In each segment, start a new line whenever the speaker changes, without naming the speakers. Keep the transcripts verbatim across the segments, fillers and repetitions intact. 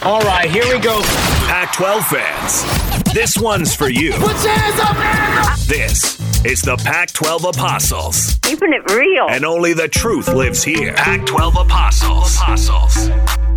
All right, here we go.
Pac twelve fans, this one's for you.
Put your hands up, man!
This is the Pac twelve Apostles.
Keeping it real.
And only the truth lives here. Pac twelve Apostles. Apostles.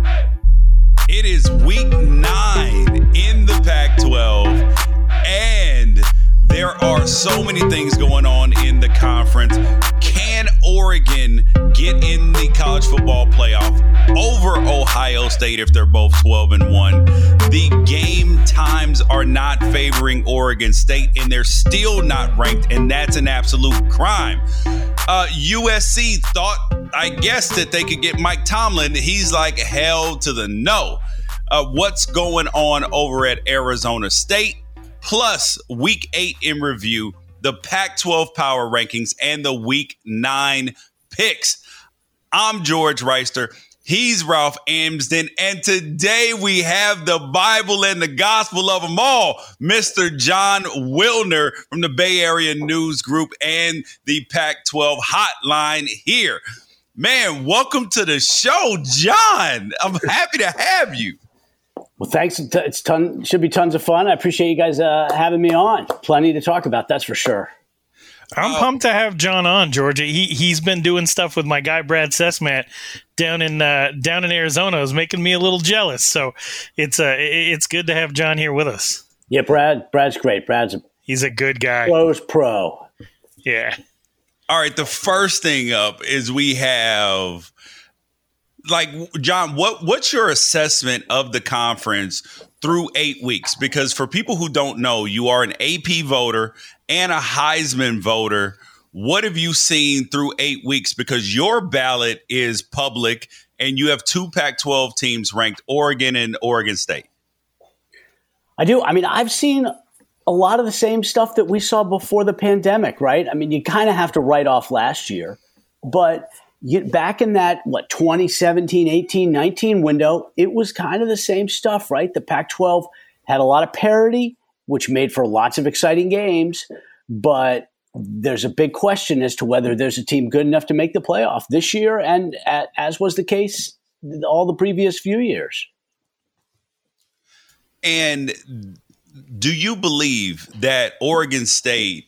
It is week nine in the Pac twelve, and there are so many things going on in the conference. Can Oregon get in the college football playoff over Ohio State if they're both twelve and one? The game times are not favoring Oregon State, and they're still not ranked, and that's an absolute crime. Uh, U S C thought, I guess, that they could get Mike Tomlin. He's like, hell to the no. Uh, what's going on over at Arizona State? Plus, week eight in review, the Pac twelve power rankings, and the week nine picks. I'm George Reister. He's Ralph Amsden. And today we have the Bible and the gospel of them all, Mister Jon Wilner from the Bay Area News Group and the Pac twelve hotline here. Man, welcome to the show, Jon. I'm happy to have you.
Well, thanks. It's ton, should be tons of fun. I appreciate you guys uh, having me on. Plenty to talk about, that's for sure.
I'm pumped to have Jon on, Georgia. He he's been doing stuff with my guy Brad Sesmat down in uh, down in Arizona. It was making me a little jealous. So it's uh, it's good to have Jon here with us.
Yeah, Brad. Brad's great. Brad's a
he's a good guy.
Pro's pro.
Yeah.
All right. The first thing up is we have. Like, Jon, what what's your assessment of the conference through eight weeks? Because for people who don't know, you are an A P voter and a Heisman voter. What have you seen through eight weeks? Because your ballot is public and you have two Pac twelve teams ranked, Oregon and Oregon State.
I do. I mean, I've seen a lot of the same stuff that we saw before the pandemic, right? I mean, you kind of have to write off last year, but You, back in that, what, twenty seventeen, eighteen, nineteen window, it was kind of the same stuff, right? The Pac twelve had a lot of parity, which made for lots of exciting games, but there's a big question as to whether there's a team good enough to make the playoff this year, and uh, as was the case all the previous few years.
And do you believe that Oregon State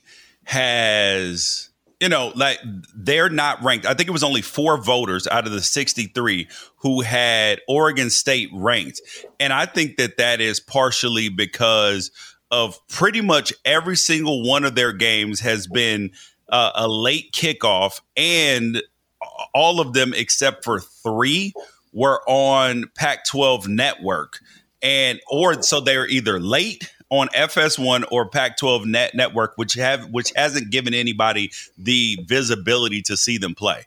has... You know, like they're not ranked. I think it was only four voters out of the sixty-three who had Oregon State ranked. And I think that that is partially because of pretty much every single one of their games has been uh, a late kickoff, and all of them except for three were on Pac twelve Network. And or so they're either late on F S one or Pac twelve Net Network, which have which hasn't given anybody the visibility to see them play.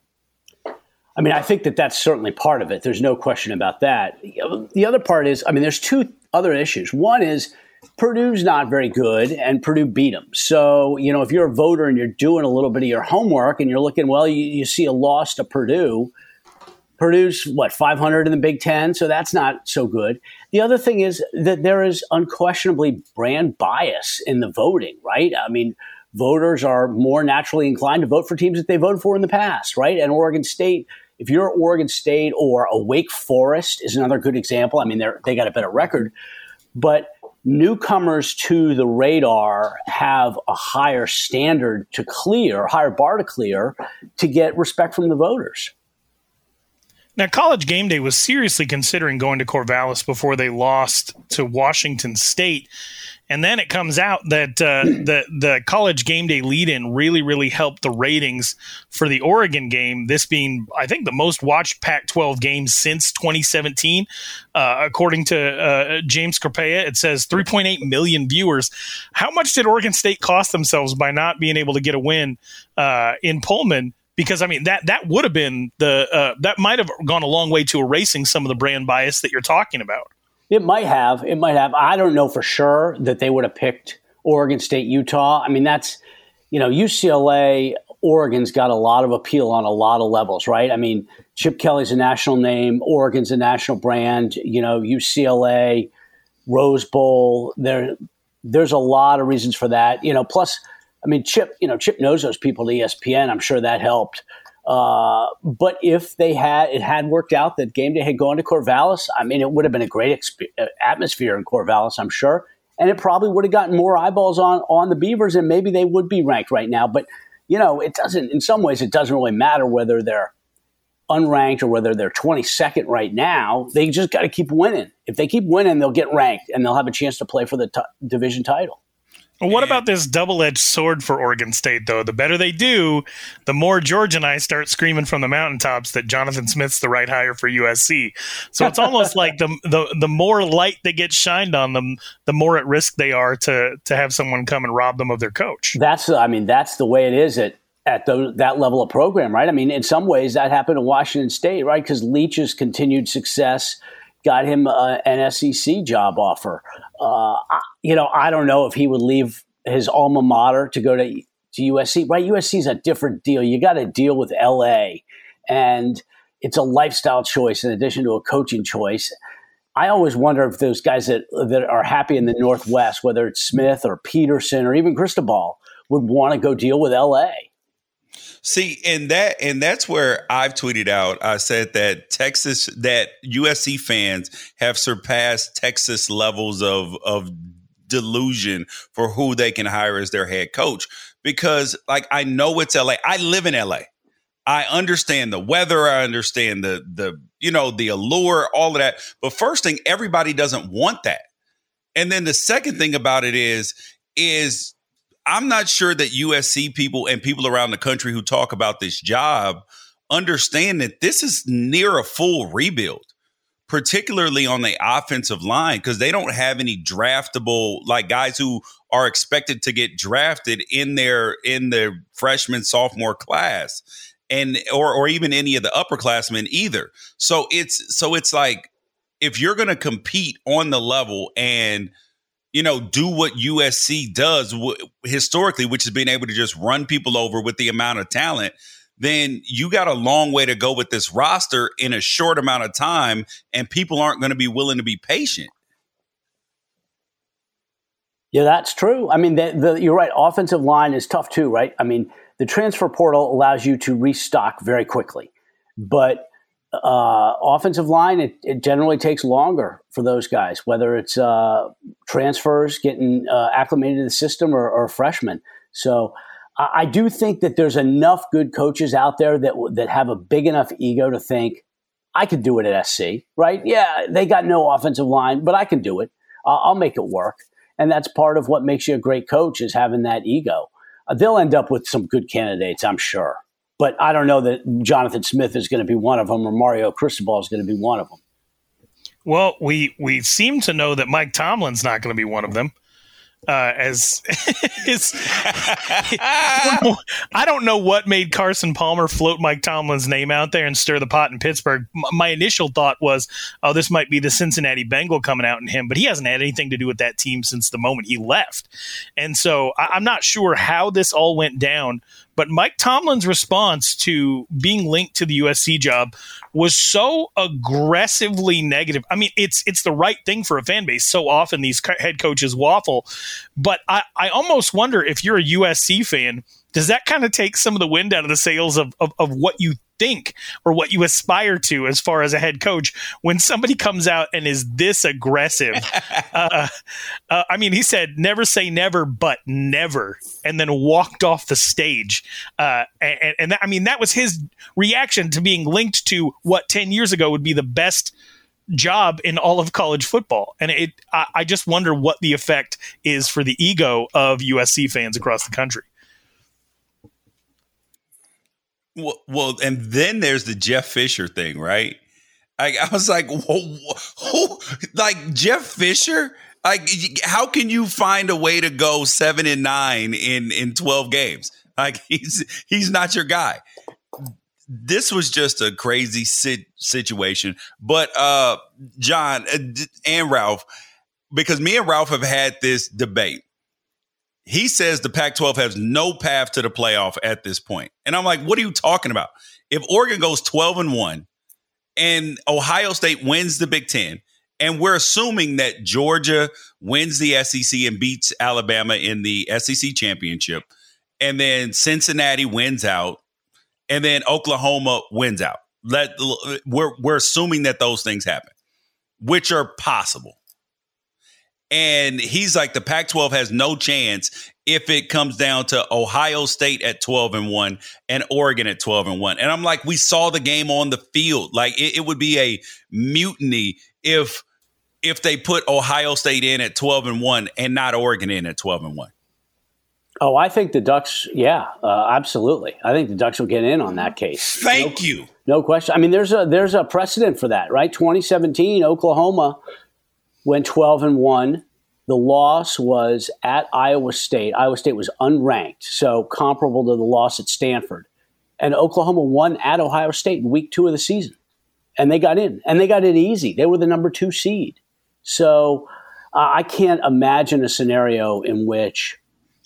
I mean, I think that that's certainly part of it. There's no question about that. The other part is, I mean, there's two other issues. One is Purdue's not very good, and Purdue beat them. So, you know, if you're a voter and you're doing a little bit of your homework and you're looking, well, you, you see a loss to Purdue. Purdue's, what, five hundred in the Big Ten, so that's not so good. The other thing is that there is unquestionably brand bias in the voting, right? I mean, voters are more naturally inclined to vote for teams that they voted for in the past, right? And Oregon State, if you're Oregon State or a Wake Forest is another good example. I mean, they're they got a better record, but newcomers to the radar have a higher standard to clear, a higher bar to clear to get respect from the voters.
Now, College Game Day was seriously considering going to Corvallis before they lost to Washington State. And then it comes out that uh, the, the College Game Day lead-in really, really helped the ratings for the Oregon game, this being, I think, the most watched Pac twelve game since twenty seventeen. Uh, according to uh, James Corpea, it says three point eight million viewers. How much did Oregon State cost themselves by not being able to get a win uh, in Pullman? Because, I mean, that that would have been the uh, – that might have gone a long way to erasing some of the brand bias that you're talking about.
It might have. It might have. I don't know for sure that they would have picked Oregon State, Utah. I mean, that's – you know, U C L A, Oregon's got a lot of appeal on a lot of levels, right? I mean, Chip Kelly's a national name. Oregon's a national brand. You know, U C L A, Rose Bowl. There, there's a lot of reasons for that. You know, plus – I mean, Chip, you know, Chip knows those people at E S P N. I'm sure that helped. Uh, but if they had it had worked out that game day had gone to Corvallis, I mean, it would have been a great exp- atmosphere in Corvallis, I'm sure, and it probably would have gotten more eyeballs on on the Beavers, and maybe they would be ranked right now. But you know, it doesn't. In some ways, it doesn't really matter whether they're unranked or whether they're twenty-second right now. They just got to keep winning. If they keep winning, they'll get ranked and they'll have a chance to play for the t- division title.
Well, what about this double-edged sword for Oregon State, though? The better they do, the more George and I start screaming from the mountaintops that Jonathan Smith's the right hire for U S C. So it's almost like the, the the more light that gets shined on them, the more at risk they are to to have someone come and rob them of their coach.
That's, I mean, that's the way it is at at the, that level of program, right? I mean, in some ways that happened in Washington State, right? Because Leach's continued success got him uh, an S E C job offer. Uh, I, you know, I don't know if he would leave his alma mater to go to, to U S C. Right, U S C is a different deal. You got to deal with L A, and it's a lifestyle choice in addition to a coaching choice. I always wonder if those guys that that are happy in the Northwest, whether it's Smith or Peterson or even Cristobal, would want to go deal with L A.
See, and that and that's where I've tweeted out. I said that Texas, that U S C fans have surpassed Texas levels of of delusion for who they can hire as their head coach. Because, like, I know it's L A. I live in L A. I understand the weather. I understand the the you know the allure, all of that. But first thing, everybody doesn't want that. And then the second thing about it is is. I'm not sure that U S C people and people around the country who talk about this job understand that this is near a full rebuild, particularly on the offensive line, because they don't have any draftable, like, guys who are expected to get drafted in their in their freshman, sophomore class, and or or even any of the upperclassmen either. So it's so it's like, if you're going to compete on the level and, you know, do what U S C does w- historically, which is being able to just run people over with the amount of talent, then you got a long way to go with this roster in a short amount of time, and people aren't going to be willing to be patient.
Yeah, that's true. I mean, the, the, you're right. Offensive line is tough too, right? I mean, the transfer portal allows you to restock very quickly, but Uh, offensive line, it, it generally takes longer for those guys, whether it's uh, transfers, getting uh, acclimated to the system, or, or freshmen. So I, I do think that there's enough good coaches out there that that have a big enough ego to think, I could do it at S C, right? Yeah, they got no offensive line, but I can do it. I'll, I'll make it work. And that's part of what makes you a great coach, is having that ego. Uh, they'll end up with some good candidates, I'm sure. But I don't know that Jonathan Smith is going to be one of them, or Mario Cristobal is going to be one of them.
Well, we we seem to know that Mike Tomlin's not going to be one of them. Uh, as his, I don't know what made Carson Palmer float Mike Tomlin's name out there and stir the pot in Pittsburgh. M- my initial thought was, oh, this might be the Cincinnati Bengal coming out in him, but he hasn't had anything to do with that team since the moment he left. And so I- I'm not sure how this all went down, but Mike Tomlin's response to being linked to the U S C job was so aggressively negative. I mean, it's it's the right thing for a fan base. So often these co- head coaches waffle. But I, I almost wonder, if you're a U S C fan, does that kind of take some of the wind out of the sails of, of, of what you think or what you aspire to as far as a head coach, when somebody comes out and is this aggressive? uh, uh, I mean, he said, never say never, but never, and then walked off the stage. Uh, and and that, I mean, that was his reaction to being linked to what ten years ago would be the best job in all of college football. And it, I, I just wonder what the effect is for the ego of U S C fans across the country.
Well, well, and then there's the Jeff Fisher thing, right? I, I was like, whoa, whoa, like Jeff Fisher? Like, how can you find a way to go seven and nine in, in twelve games? Like, he's he's not your guy. This was just a crazy sit, situation. But uh, John and Ralph, because me and Ralph have had this debate. He says the Pac twelve has no path to the playoff at this point. And I'm like, what are you talking about? If Oregon goes twelve and one and Ohio State wins the Big Ten, and we're assuming that Georgia wins the S E C and beats Alabama in the S E C championship, and then Cincinnati wins out, and then Oklahoma wins out. Let we're we're assuming that those things happen, which are possible. And he's like, the Pac twelve has no chance if it comes down to Ohio State at twelve and one and Oregon at twelve and one. And I'm like, we saw the game on the field. Like it, it would be a mutiny if if they put Ohio State in at twelve and one and not Oregon in at twelve and one.
Oh, I think the Ducks, yeah, uh, absolutely. I think the Ducks will get in on that case.
Thank
no,
you.
No question. I mean, there's a there's a precedent for that, right? twenty seventeen, Oklahoma went twelve and one. The loss was at Iowa State. Iowa State was unranked, so comparable to the loss at Stanford. And Oklahoma won at Ohio State in week two of the season. And they got in. And they got in easy. They were the number two seed. So uh, I can't imagine a scenario in which,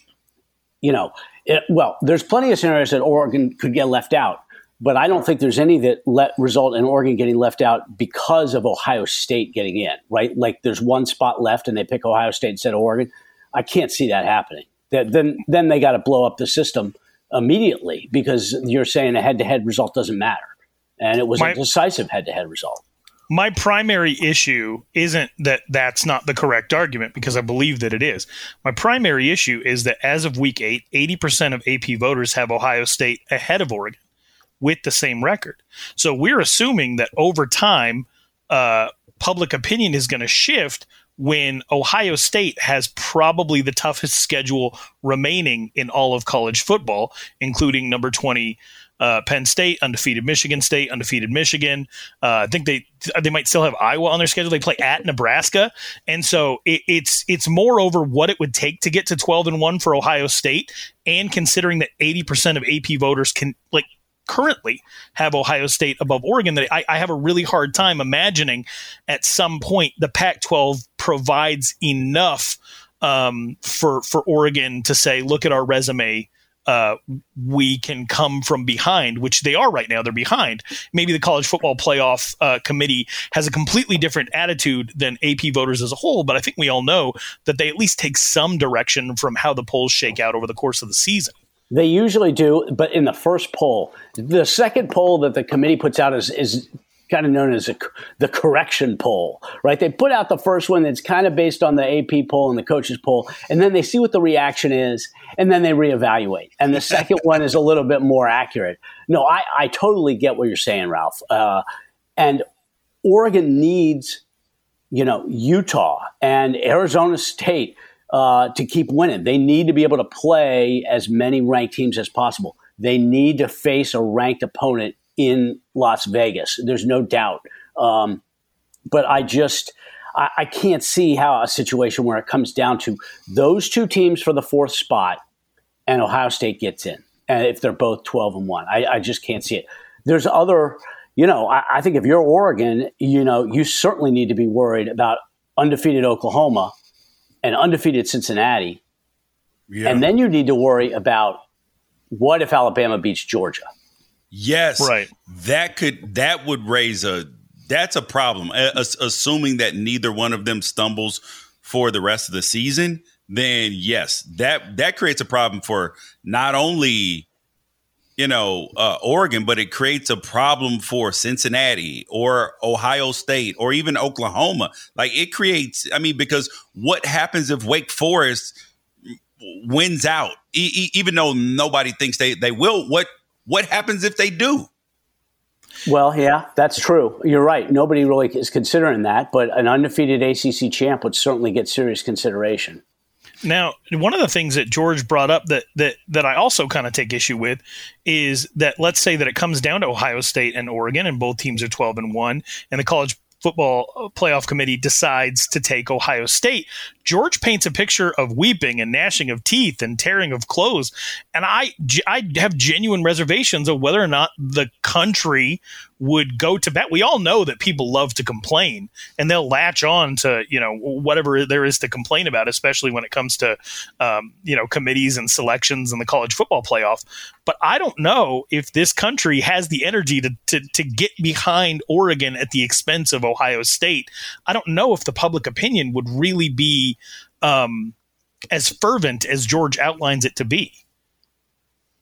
you know, it, well, there's plenty of scenarios that Oregon could get left out. But I don't think there's any that let result in Oregon getting left out because of Ohio State getting in, right? Like there's one spot left and they pick Ohio State instead of Oregon. I can't see that happening. That, then, then they got to blow up the system immediately because you're saying a head-to-head result doesn't matter. And it was my, a decisive head-to-head result.
My primary issue isn't that that's not the correct argument because I believe that it is. My primary issue is that as of week eight, eighty percent of A P voters have Ohio State ahead of Oregon with the same record. So we're assuming that over time, uh, public opinion is going to shift when Ohio State has probably the toughest schedule remaining in all of college football, including number twenty uh, Penn State, undefeated Michigan State, undefeated Michigan. Uh, I think they they might still have Iowa on their schedule. They play at Nebraska, and so it, it's it's moreover what it would take to get to twelve and one for Ohio State, and considering that eighty percent of A P voters can like. currently have Ohio State above Oregon, that I, I have a really hard time imagining at some point the Pac twelve provides enough um, for for Oregon to say, look at our resume, uh, we can come from behind, which they are right now. They're behind. Maybe the College Football Playoff uh, Committee has a completely different attitude than A P voters as a whole, but I think we all know that they at least take some direction from how the polls shake out over the course of the season.
They usually do, but in the first poll, the second poll that the committee puts out is, is kind of known as a, the correction poll, right? They put out the first one that's kind of based on the A P poll and the coaches poll, and then they see what the reaction is, and then they reevaluate. And the second one is a little bit more accurate. No, I, I totally get what you're saying, Ralph. Uh, and Oregon needs, you know, Utah and Arizona State Uh, to keep winning. They need to be able to play as many ranked teams as possible. They need to face a ranked opponent in Las Vegas. There's no doubt. Um, but I just, I, I can't see how a situation where it comes down to those two teams for the fourth spot and Ohio State gets in. And if they're both twelve and one, I, I just can't see it. There's other, you know, I, I think if you're Oregon, you know, you certainly need to be worried about undefeated Oklahoma and undefeated Cincinnati. Yeah. And then you need to worry about what if Alabama beats Georgia?
Yes.
Right.
That could, that would raise a, that's a problem. As, assuming that neither one of them stumbles for the rest of the season, then yes, that, that creates a problem for not only, you know, uh, Oregon, but it creates a problem for Cincinnati or Ohio State or even Oklahoma. Like it creates, I mean, because what happens if Wake Forest wins out, e- e- even though nobody thinks they, they will, what, what happens if they do?
Well, yeah, that's true. You're right. Nobody really is considering that, but an undefeated A C C champ would certainly get serious consideration.
Now, one of the things that George brought up that that that I also kind of take issue with is that let's say that it comes down to Ohio State and Oregon, and both teams are twelve and one, and the College Football Playoff Committee decides to take Ohio State. George paints a picture of weeping and gnashing of teeth and tearing of clothes, and I I have genuine reservations of whether or not the country would go to bat. We all know that people love to complain, and they'll latch on to, you know, whatever there is to complain about, especially when it comes to, um, you know, committees and selections and the college football playoff. But I don't know if this country has the energy to, to, to get behind Oregon at the expense of Ohio State. I don't know if the public opinion would really be um, as fervent as George outlines it to be.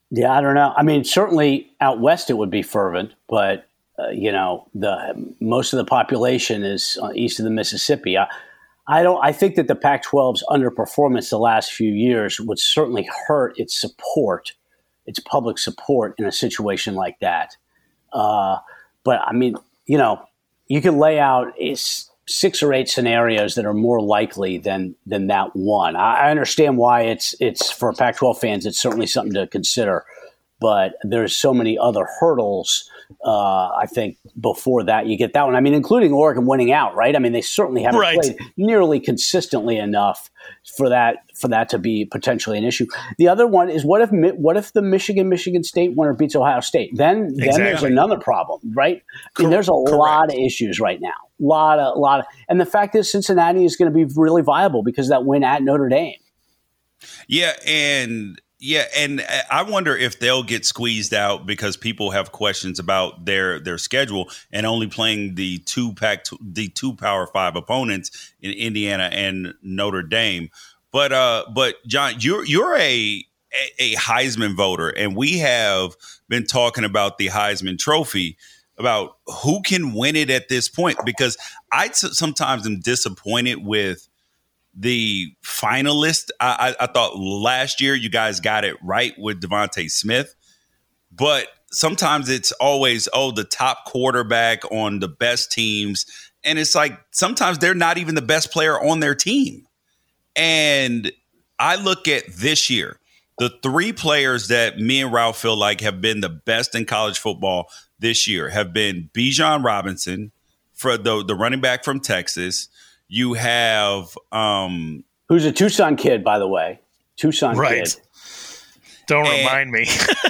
Yeah, I don't know. I mean, certainly out west it would be fervent, but uh, you know, the most of the population is uh, east of the Mississippi. I, I don't. I think that the Pac twelve's underperformance the last few years would certainly hurt its support, its public support in a situation like that. Uh, but I mean, you know, you can lay out is six or eight scenarios that are more likely than than that one. I, I understand why it's it's for Pac twelve fans. It's certainly something to consider, but there's so many other hurdles. Uh, I think before that you get that one. I mean, including Oregon winning out, right? I mean, they certainly haven't
right.
played nearly consistently enough for that for that to be potentially an issue. The other one is what if what if the Michigan Michigan State winner beats Ohio State? Then
exactly.
then there's another problem, right? I mean, there's a
Correct.
lot of issues right now. Lot of, lot of, and the fact is Cincinnati is going to be really viable because of that win at Notre Dame.
Yeah, and yeah, and I wonder if they'll get squeezed out because people have questions about their their schedule and only playing the two pack the two Power Five opponents in Indiana and Notre Dame. But uh, but John, you're you're a a Heisman voter, and we have been talking about the Heisman Trophy, about who can win it at this point, because I t- sometimes am disappointed with the finalist. I, I, I thought last year you guys got it right with Devontae Smith, but sometimes it's always, oh, the top quarterback on the best teams. And it's like sometimes they're not even the best player on their team. And I look at this year, the three players that me and Ralph feel like have been the best in college football this year have been Bijan Robinson, for the, the running back from Texas. You have um,
who's a Tucson kid, by the way, Tucson
right.
kid.
Don't
and,
remind me.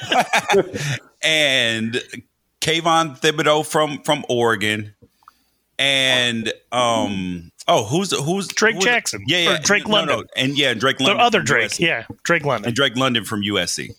and Kayvon Thibodeau from from Oregon, and um, oh, who's who's
Drake
who's,
Jackson?
Yeah, yeah,
or Drake
no,
London,
no, and yeah, Drake London.
The other
from
Drake,
U S C.
yeah, Drake London,
and Drake London from U S C.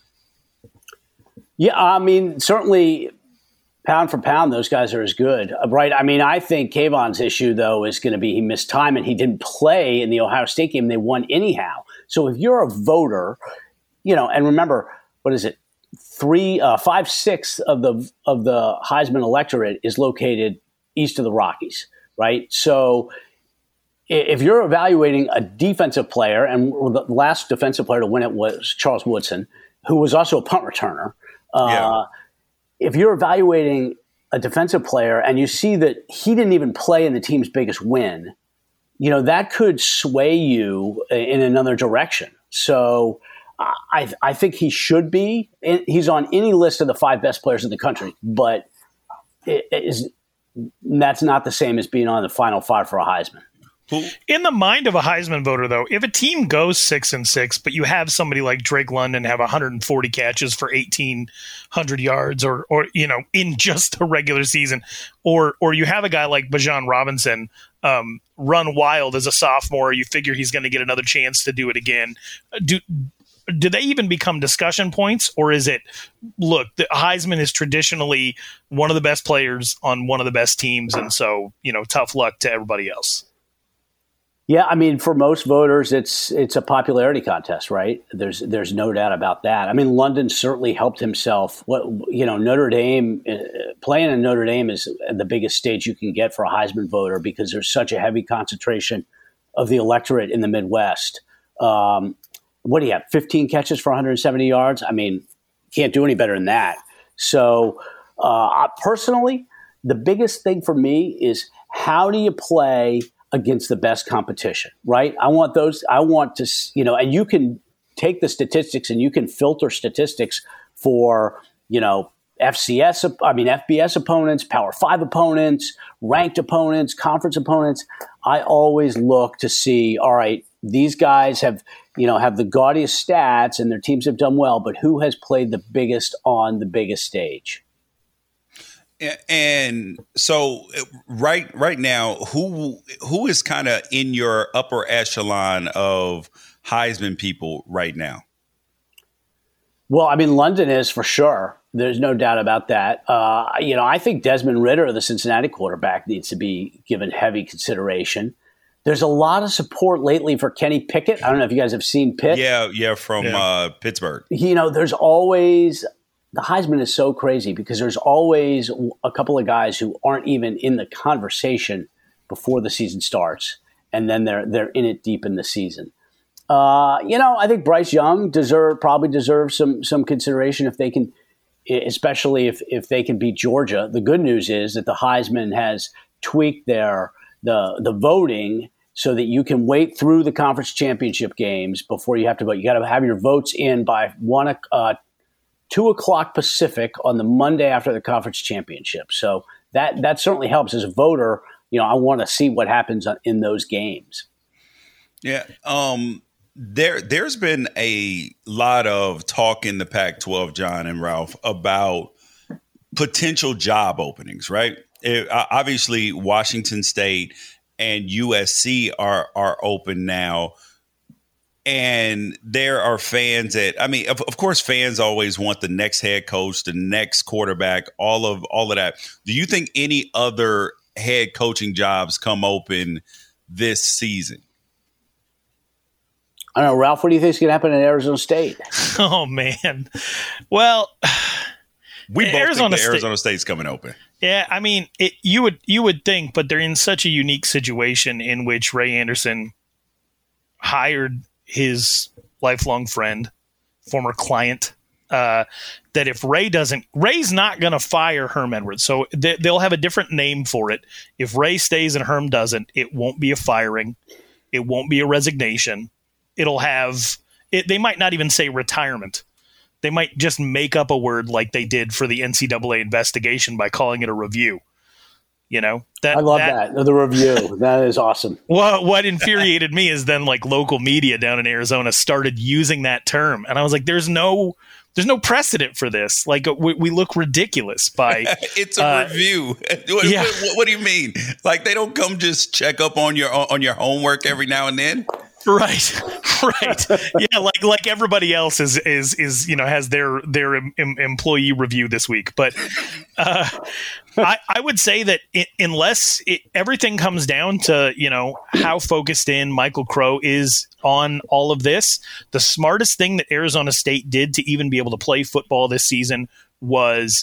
Yeah, I mean, certainly pound for pound, those guys are as good, right? I mean, I think Kayvon's issue, though, is going to be he missed time and he didn't play in the Ohio State game. They won anyhow. So if you're a voter, you know, and remember, what is it? Three, uh, five, sixths of the of the Heisman electorate is located east of the Rockies, right? So if you're evaluating a defensive player, and the last defensive player to win it was Charles Woodson, who was also a punt returner. Uh,
yeah.
If you're evaluating a defensive player and you see that he didn't even play in the team's biggest win, you know, that could sway you in another direction. So I, I think he should be. He's on any list of the five best players in the country, but it is, that's not the same as being on the final five for a Heisman.
In the mind of a Heisman voter, though, if a team goes six and six, but you have somebody like Drake London have one hundred forty catches for eighteen hundred yards, or, or you know, in just a regular season, or or you have a guy like Bijan Robinson um, run wild as a sophomore, you figure he's going to get another chance to do it again. Do do they even become discussion points, or is it, look, the Heisman is traditionally one of the best players on one of the best teams, and so, you know, tough luck to everybody else?
Yeah, I mean, for most voters, it's it's a popularity contest, right? There's there's no doubt about that. I mean, London certainly helped himself. What you know, Notre Dame uh, playing in Notre Dame is the biggest stage you can get for a Heisman voter because there's such a heavy concentration of the electorate in the Midwest. Um, what do you have? fifteen catches for one hundred seventy yards. I mean, can't do any better than that. So, uh, personally, the biggest thing for me is how do you play against the best competition, right? I want those, I want to, you know, and you can take the statistics and you can filter statistics for, you know, F C S, I mean, F B S opponents, Power Five opponents, ranked opponents, conference opponents. I always look to see, all right, these guys have, you know, have the gaudiest stats and their teams have done well, but who has played the biggest on the biggest stage?
And so right right now, who who is kind of in your upper echelon of Heisman people right now?
Well, I mean, London is for sure. There's no doubt about that. Uh, you know, I think Desmond Ridder, the Cincinnati quarterback, needs to be given heavy consideration. There's a lot of support lately for Kenny Pickett. I don't know if you guys have seen Pitt.
Yeah, yeah, from
Yeah.
Uh, Pittsburgh.
You know, there's always the Heisman is so crazy because there's always a couple of guys who aren't even in the conversation before the season starts, and then they're they're in it deep in the season. Uh, you know, I think Bryce Young deserve probably deserves some some consideration if they can, especially if if they can beat Georgia. The good news is that the Heisman has tweaked their the the voting so that you can wait through the conference championship games before you have to vote. You got to have your votes in by one uh, two o'clock Pacific on the Monday after the conference championship. So that that certainly helps as a voter. You know, I want to see what happens in those games.
Yeah. Um, there, there's been a lot of talk in the Pac twelve, John and Ralph, about potential job openings, right? It, uh, obviously, Washington State and U S C are are open now. And there are fans that, I mean, of, of course, fans always want the next head coach, the next quarterback, all of all of that. Do you think any other head coaching jobs come open this season?
I don't know, Ralph, what do you think is going to happen at Arizona State?
Oh, man. Well,
we both
Arizona
think
State,
that Arizona State's coming open.
Yeah, I mean, it, you would you would think, but they're in such a unique situation in which Ray Anderson hired his lifelong friend, former client, uh, that if Ray doesn't, Ray's not going to fire Herm Edwards. So they, they'll have a different name for it. If Ray stays and Herm doesn't, it won't be a firing. It won't be a resignation. It'll have, it, they might not even say retirement. They might just make up a word like they did for the N C double A investigation by calling it a review. You know, that
I love that, that. The review. That is awesome.
What what infuriated me is then like local media down in Arizona started using that term, and I was like, "There's no, there's no precedent for this. Like, we, we look ridiculous by
it's a uh, review. What,
yeah.
what, what do you mean? Like they don't come just check up on your on your homework every now and then?
Right, right, yeah, like like everybody else is is is you know has their their em, em, employee review this week, but uh, I I would say that it, unless it, everything comes down to you know how focused in Michael Crow is on all of this, the smartest thing that Arizona State did to even be able to play football this season was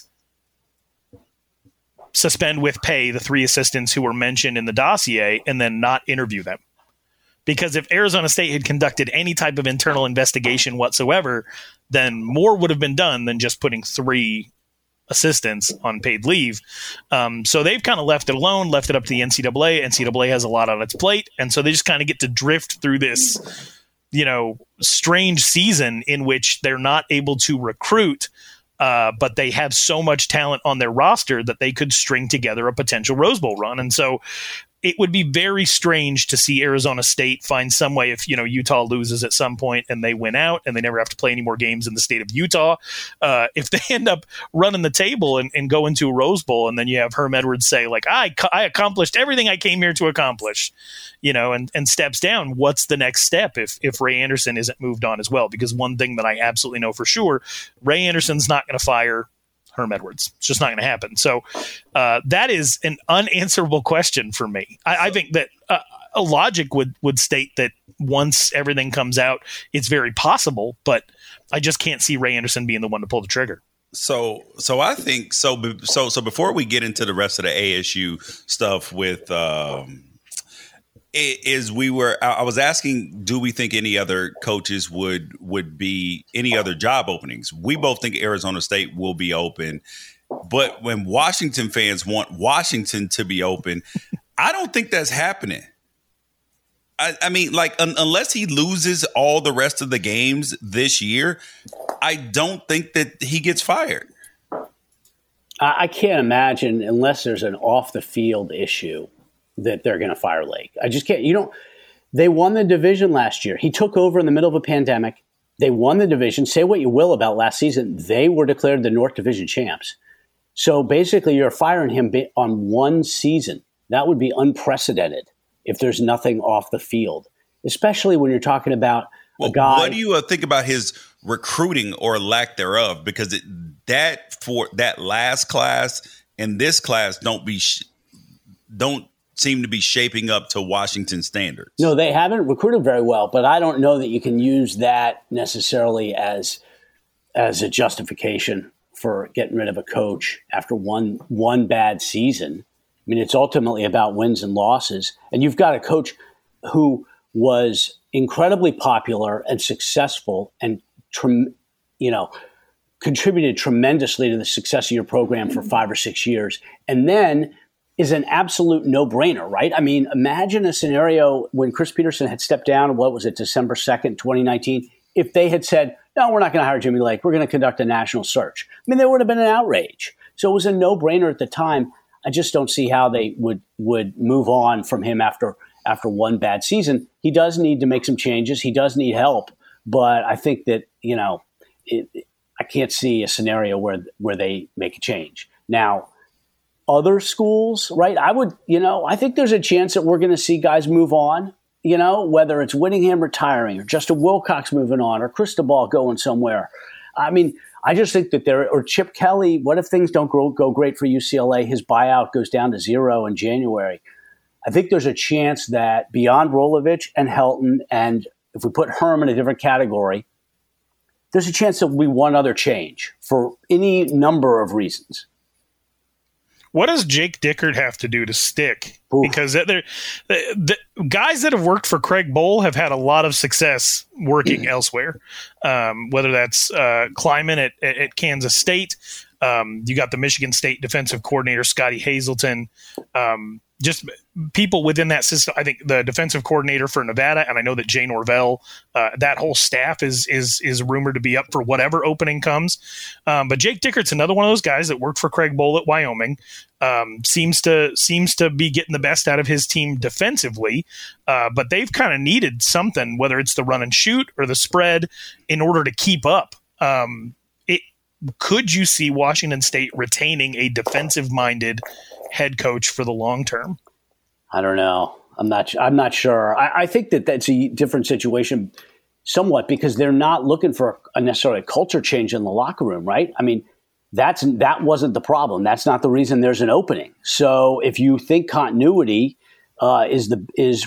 suspend with pay the three assistants who were mentioned in the dossier and then not interview them. Because if Arizona State had conducted any type of internal investigation whatsoever, then more would have been done than just putting three assistants on paid leave. Um, so they've kind of left it alone, left it up to the N C double A. N C double A has a lot on its plate, and so they just kind of get to drift through this, you know, strange season in which they're not able to recruit, uh, but they have so much talent on their roster that they could string together a potential Rose Bowl run. And so it would be very strange to see Arizona State find some way if, you know, Utah loses at some point and they win out and they never have to play any more games in the state of Utah. Uh, if they end up running the table and, and go into a Rose Bowl and then you have Herm Edwards say, like, I, I accomplished everything I came here to accomplish, you know, and, and steps down, what's the next step if, if Ray Anderson isn't moved on as well? Because one thing that I absolutely know for sure, Ray Anderson's not going to fire Herm Edwards. It's just not going to happen. So uh, that is an unanswerable question for me. I, I think that uh, a logic would, would state that once everything comes out, it's very possible, but I just can't see Ray Anderson being the one to pull the trigger.
So, so I think so. So, so before we get into the rest of the A S U stuff with, um, is we were, I was asking, do we think any other coaches would, would be any other job openings? We both think Arizona State will be open, but when Washington fans want Washington to be open, I don't think that's happening. I, I mean, like, un, unless he loses all the rest of the games this year, I don't think that he gets fired.
I, I can't imagine, unless there's an off the field issue, that they're going to fire Lake. I just can't. You don't. They won the division last year. He took over in the middle of a pandemic. They won the division. Say what you will about last season. They were declared the North Division champs. So basically, you're firing him on one season. That would be unprecedented if there's nothing off the field, especially when you're talking about
well,
a guy.
What do you think about his recruiting or lack thereof? Because it, that for that last class and this class don't be sh- don't. seem to be shaping up to Washington standards.
No, they haven't recruited very well, but I don't know that you can use that necessarily as as a justification for getting rid of a coach after one one bad season. I mean, it's ultimately about wins and losses, and you've got a coach who was incredibly popular and successful, and you know contributed tremendously to the success of your program for five or six years, and then is an absolute no-brainer, right? I mean, imagine a scenario when Chris Peterson had stepped down, what was it, December second, twenty nineteen, if they had said, no, we're not going to hire Jimmy Lake, we're going to conduct a national search. I mean, there would have been an outrage. So it was a no-brainer at the time. I just don't see how they would would move on from him after after one bad season. He does need to make some changes. He does need help. But I think that, you know, it, I can't see a scenario where where they make a change. Now, other schools, right? I would, you know, I think there's a chance that we're going to see guys move on, you know, whether it's Whittingham retiring or Justin Wilcox moving on or Cristobal going somewhere. I mean, I just think that there, or Chip Kelly, what if things don't go, go great for U C L A? His buyout goes down to zero in January. I think there's a chance that beyond Rolovich and Helton, and if we put Herm in a different category, there's a chance that we one other change for any number of reasons.
What does Jake Dickert have to do to stick?
Oof.
Because the, the guys that have worked for Craig Bohl have had a lot of success working elsewhere, um, whether that's uh, Kleiman at, at Kansas State. Um, you got the Michigan State defensive coordinator, Scotty Hazelton. Um, just people within that system. I think the defensive coordinator for Nevada, and I know that Jay Norvell, uh, that whole staff is is is rumored to be up for whatever opening comes. Um, but Jake Dickert's another one of those guys that worked for Craig Bohl at Wyoming. Um, seems to seems to be getting the best out of his team defensively, uh, but they've kind of needed something, whether it's the run and shoot or the spread, in order to keep up. Um, it could you see Washington State retaining a defensive-minded head coach for the long term?
I don't know. I'm not. I'm not sure. I, I think that that's a different situation, somewhat, because they're not looking for a necessarily a culture change in the locker room, right? I mean, that's that wasn't the problem. That's not the reason there's an opening. So if you think continuity uh, is the is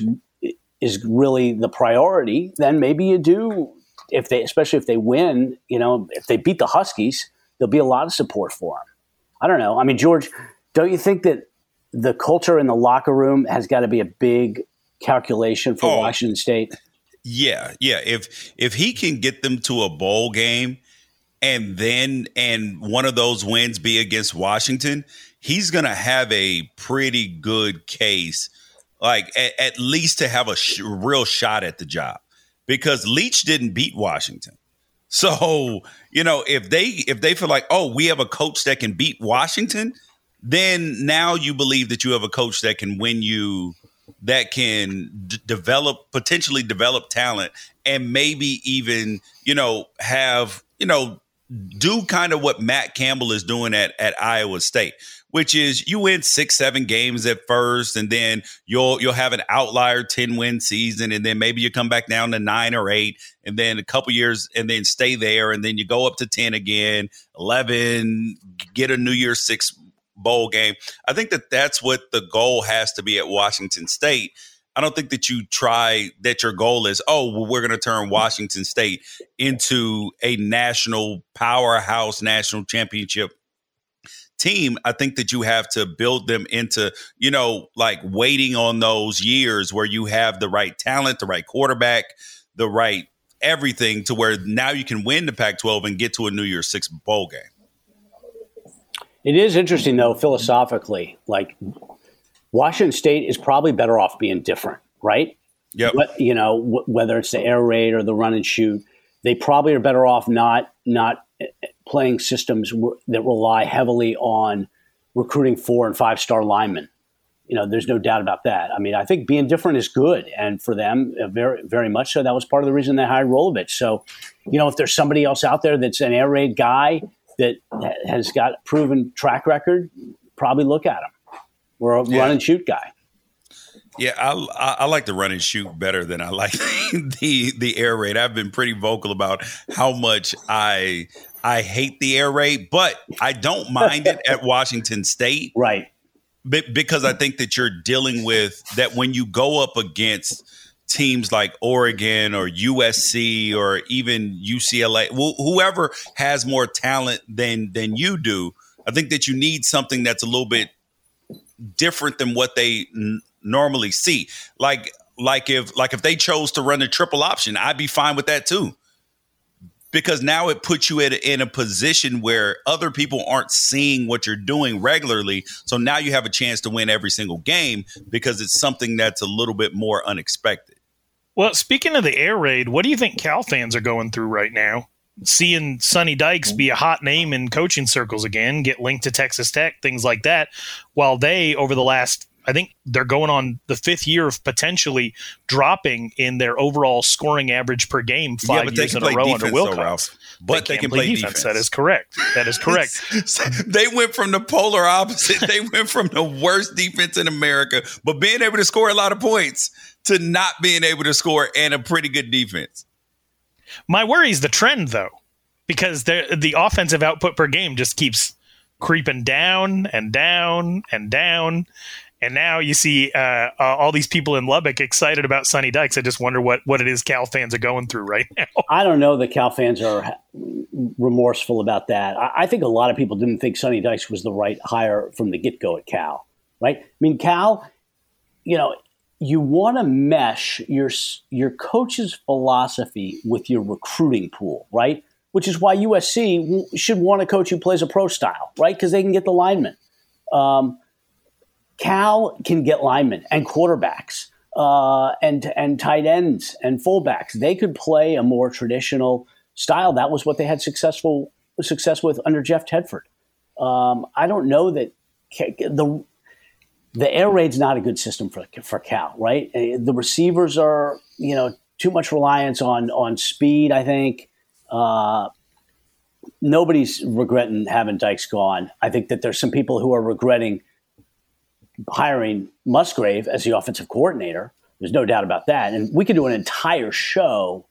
is really the priority, then maybe you do. If they, especially if they win, you know, if they beat the Huskies, there'll be a lot of support for them. I don't know. I mean, George, don't you think that the culture in the locker room has got to be a big calculation for oh, Washington State?
Yeah, yeah. If if he can get them to a bowl game, and then and one of those wins be against Washington, he's going to have a pretty good case, like at, at least to have a sh- real shot at the job, because Leach didn't beat Washington. So, you know, if they if they feel like, oh, we have a coach that can beat Washington, then now you believe that you have a coach that can win you, that can d- develop, potentially develop talent, and maybe even, you know, have, you know, do kind of what Matt Campbell is doing at, at Iowa State, which is you win six, seven games at first, and then you'll you'll have an outlier ten-win season, and then maybe you come back down to nine or eight, and then a couple years, and then stay there, and then you go up to ten again, eleven, get a New Year's Six bowl game. I think that that's what the goal has to be at Washington State. I don't think that you try that your goal is, oh, well, we're going to turn Washington State into a national powerhouse, national championship team. I think that you have to build them into, you know, like waiting on those years where you have the right talent, the right quarterback, the right everything, to where now you can win the Pac twelve and get to a New Year's Six bowl game.
It is interesting, though, philosophically, like Washington State is probably better off being different, right?
Yep.
But, you know, w- whether it's the air raid or the run and shoot, they probably are better off not not playing systems w- that rely heavily on recruiting four and five star linemen. You know, there's no doubt about that. I mean, I think being different is good, and for them, uh, very very much so. That was part of the reason they hired Rolovich. So, you know, if there's somebody else out there that's an air raid guy that has got a proven track record, probably look at him. Or a yeah. run and shoot guy.
Yeah, I, I like the run and shoot better than I like the the air raid. I've been pretty vocal about how much I I hate the air raid, but I don't mind it at Washington State.
Right.
because I think that you're dealing with that when you go up against teams like Oregon or U S C or even U C L A, wh- whoever has more talent than than you do, I think that you need something that's a little bit different than what they n- normally see. Like like if like if they chose to run a triple option, I'd be fine with that too. Because now it puts you in, in a position where other people aren't seeing what you're doing regularly. So now you have a chance to win every single game because it's something that's a little bit more unexpected.
Well, speaking of the air raid, what do you think Cal fans are going through right now? Seeing Sonny Dykes be a hot name in coaching circles again, get linked to Texas Tech, things like that, while they, over the last, I think they're going on the fifth year of potentially dropping in their overall scoring average per game five yeah, years in a row under Wilcox.
Though, but they, they can play, play defense. defense.
That is correct. That is correct.
They went from the polar opposite. They went from the worst defense in America, but being able to score a lot of points, to not being able to score and a pretty good defense.
My worry is the trend, though, because the offensive output per game just keeps creeping down and down and down. And now you see uh, uh, all these people in Lubbock excited about Sonny Dykes. I just wonder what, what it is Cal fans are going through right now.
I don't know that Cal fans are remorseful about that. I, I think a lot of people didn't think Sonny Dykes was the right hire from the get-go at Cal, right? I mean, Cal, you know, you want to mesh your your coach's philosophy with your recruiting pool, right? Which is why U S C should want a coach who plays a pro style, right? Because they can get the linemen. Um, Cal can get linemen and quarterbacks uh, and and tight ends and fullbacks. They could play a more traditional style. That was what they had successful success with under Jeff Tedford. Um, I don't know that the the air raid's not a good system for for Cal, right? The receivers are, you know, too much reliance on on speed. I think uh, nobody's regretting having Dykes gone. I think that there's some people who are regretting hiring Musgrave as the offensive coordinator. There's no doubt about that. And we could do an entire show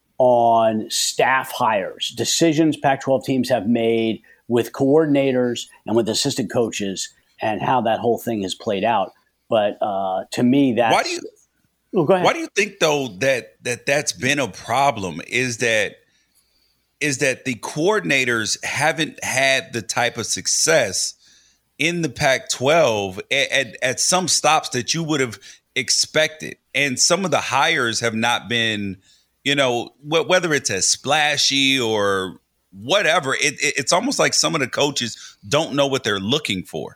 on staff hires, decisions Pac twelve teams have made with coordinators and with assistant coaches and how that whole thing has played out. But uh, to me, that's...
Why do you,
oh, go ahead.
Why do you think, though, that, that that's been a problem is that is that the coordinators haven't had the type of success in the Pac twelve at, at, at some stops that you would have expected. And some of the hires have not been, you know, wh- whether it's as splashy or whatever, it, it, it's almost like some of the coaches don't know what they're looking for.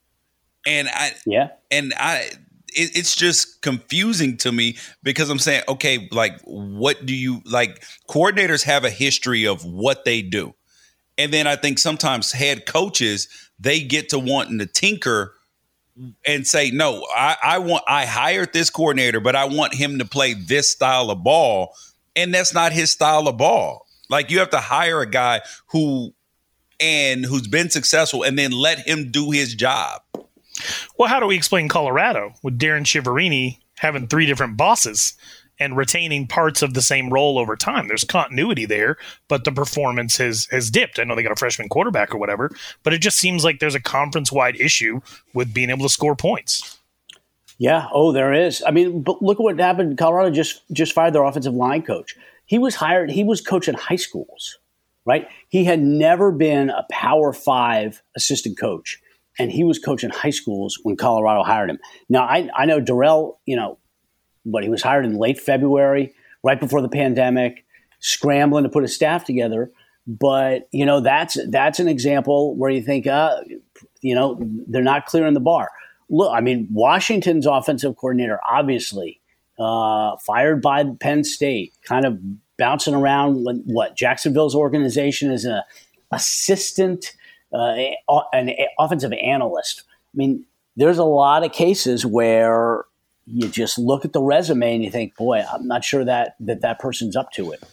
And I,
yeah,
and I, it, it's just confusing to me because I'm saying, okay, like, what do you like? Coordinators have a history of what they do. And then I think sometimes head coaches, they get to wanting to tinker and say, no, I, I want, I hired this coordinator, but I want him to play this style of ball. And that's not his style of ball. Like, you have to hire a guy who, and who's been successful and then let him do his job.
Well, how do we explain Colorado with Darren Chiaverini having three different bosses and retaining parts of the same role over time? There's continuity there, but the performance has has dipped. I know they got a freshman quarterback or whatever, but it just seems like there's a conference-wide issue with being able to score points.
Yeah. Oh, there is. I mean, but look at what happened. Colorado just just fired their offensive line coach. He was hired. He was coaching high schools, right? He had never been a Power Five assistant coach, and he was coaching high schools when Colorado hired him. Now, I, I know Darrell, you know, but he was hired in late February, right before the pandemic, scrambling to put his staff together. But, you know, that's that's an example where you think, uh, you know, they're not clearing the bar. Look, I mean, Washington's offensive coordinator, obviously, uh, fired by Penn State, kind of bouncing around when, what, Jacksonville's organization is an assistant, uh, an offensive analyst. I mean, there's a lot of cases where you just look at the resume and you think, boy, I'm not sure that that, that person's up to it.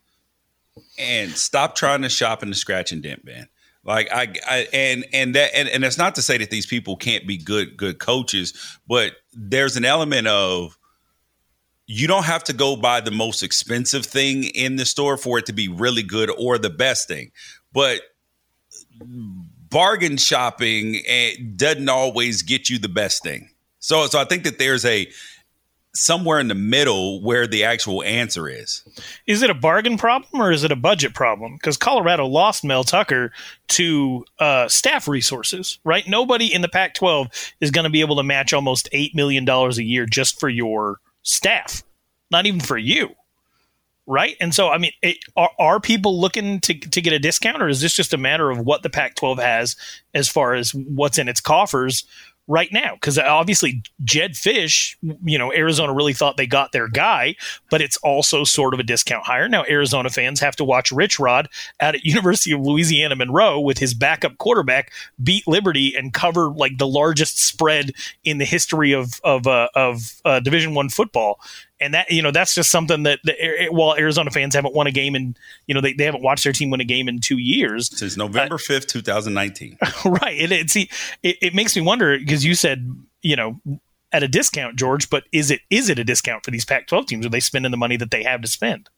And stop trying to shop in the scratch and dent bin. Like I, I and and that and, and that's not to say that these people can't be good good coaches, but there's an element of you don't have to go buy the most expensive thing in the store for it to be really good or the best thing. But bargain shopping and doesn't always get you the best thing. So, so I think that there's a somewhere in the middle where the actual answer is.
Is it a bargain problem or is it a budget problem? Because Colorado lost Mel Tucker to uh, staff resources, right? Nobody in the Pac twelve is going to be able to match almost eight million dollars a year just for your staff, not even for you. Right. And so, I mean, it, are, are people looking to, to get a discount, or is this just a matter of what the Pac twelve has as far as what's in its coffers right now? Because obviously Jed Fish, you know, Arizona really thought they got their guy, but it's also sort of a discount hire. Now, Arizona fans have to watch Rich Rod out at University of Louisiana Monroe with his backup quarterback beat Liberty and cover like the largest spread in the history of of uh, of uh, Division One football. And that, you know, that's just something that, that while Arizona fans haven't won a game in, you know, they, they haven't watched their team win a game in two years.
Since November fifth, twenty nineteen.
Right. And it, see, it, it makes me wonder, because you said, you know, at a discount, George, but is it is it a discount for these Pac twelve teams? Are they spending the money that they have to spend?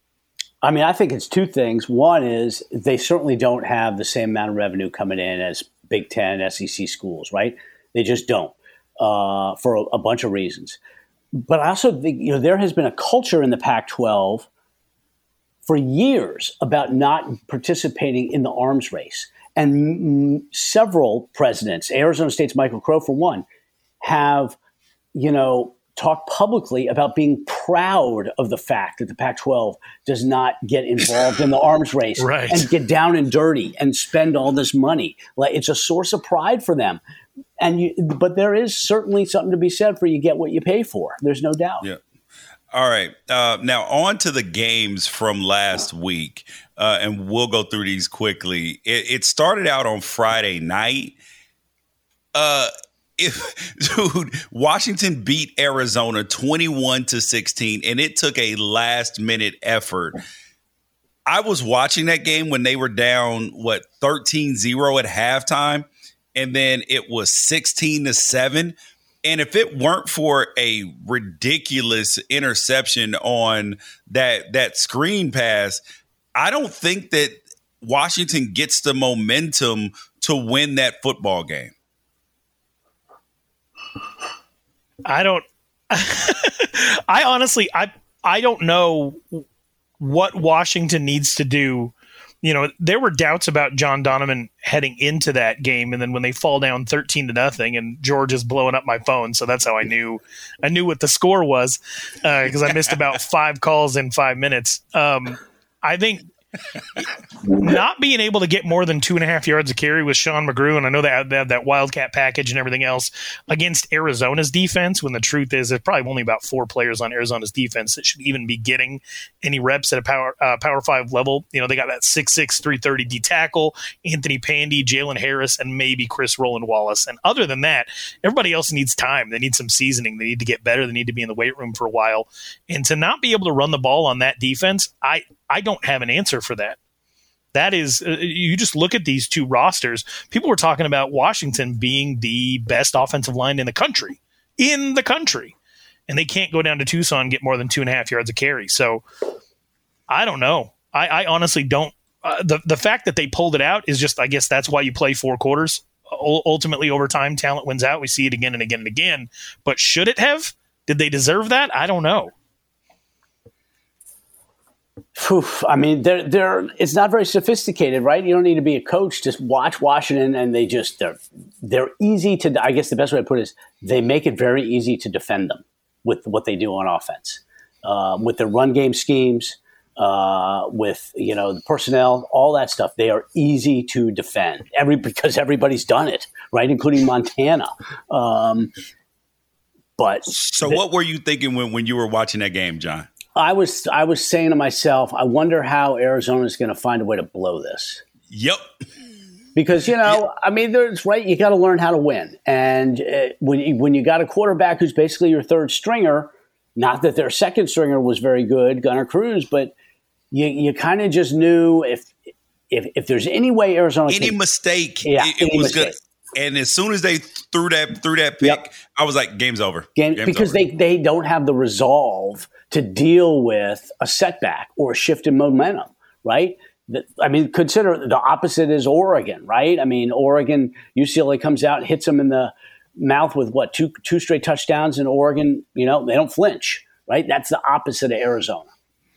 I mean, I think it's two things. One is they certainly don't have the same amount of revenue coming in as Big Ten, S E C schools, right? They just don't uh, for a, a bunch of reasons. But I also think, you know, there has been a culture in the Pac twelve for years about not participating in the arms race. And m- several presidents, Arizona State's Michael Crow for one, have, you know, talked publicly about being proud of the fact that the Pac twelve does not get involved in the arms race
right.
and get down and dirty and spend all this money. Like, it's a source of pride for them. And you, but there is certainly something to be said for you get what you pay for. There's no doubt.
Yeah. All right. Uh, now on to the games from last week, uh, and we'll go through these quickly. It, it started out on Friday night. Uh, if dude, Washington beat Arizona twenty-one to sixteen, and it took a last minute effort. I was watching that game when they were down, what, thirteen zero at halftime. And then it was sixteen to seven. And if it weren't for a ridiculous interception on that that screen pass, I don't think that Washington gets the momentum to win that football game.
I don't I honestly I I don't know what Washington needs to do. You know, there were doubts about John Donovan heading into that game, and then when they fall down thirteen to nothing, and George is blowing up my phone, so that's how I knew I knew what the score was, because uh, I missed about five calls in five minutes. Um, I think not being able to get more than two and a half yards of carry with Sean McGrew, and I know they have, they have that Wildcat package and everything else against Arizona's defense, when the truth is there's probably only about four players on Arizona's defense that should even be getting any reps at a power uh, power five level. You know, they got that six six, three thirty D tackle, Anthony Pandy, Jalen Harris, and maybe Chris Roland Wallace. And other than that, everybody else needs time. They need some seasoning. They need to get better. They need to be in the weight room for a while. And to not be able to run the ball on that defense, I, I don't have an answer for that. That is, uh, you just look at these two rosters. People were talking about Washington being the best offensive line in the country, in the country, and they can't go down to Tucson and get more than two and a half yards of carry. So I don't know. I, I honestly don't. Uh, the the fact that they pulled it out is just, I guess that's why you play four quarters. U- ultimately, over time, talent wins out. We see it again and again and again. But should it have? Did they deserve that? I don't know.
Oof, I mean, they're, they're, it's not very sophisticated, right? You don't need to be a coach. Just watch Washington, and they just, they're, they're easy to, I guess the best way to put it is they make it very easy to defend them with what they do on offense, uh, with their run game schemes, uh, with, you know, the personnel, all that stuff. They are easy to defend every, because everybody's done it, right? Including Montana. Um, but
so
the,
what were you thinking when, when you were watching that game, John?
I was I was saying to myself, I wonder how Arizona is going to find a way to blow this.
Yep.
Because, you know, yeah. I mean, there's right. You got to learn how to win. And uh, when you, when you got a quarterback who's basically your third stringer, not that their second stringer was very good, Gunnar Cruz, but you you kind of just knew if if if there's any way Arizona
any
can,
mistake,
yeah,
it, it was
good.
And as soon as they threw that threw that pick, yep. I was like, game's over.
Game,
game's
because
over.
they they don't have the resolve to deal with a setback or a shift in momentum, right? the, I mean, consider the opposite is Oregon, right? I mean, Oregon, U C L A comes out, hits them in the mouth with what, two two straight touchdowns, and Oregon, you know, they don't flinch, right? That's the opposite of Arizona.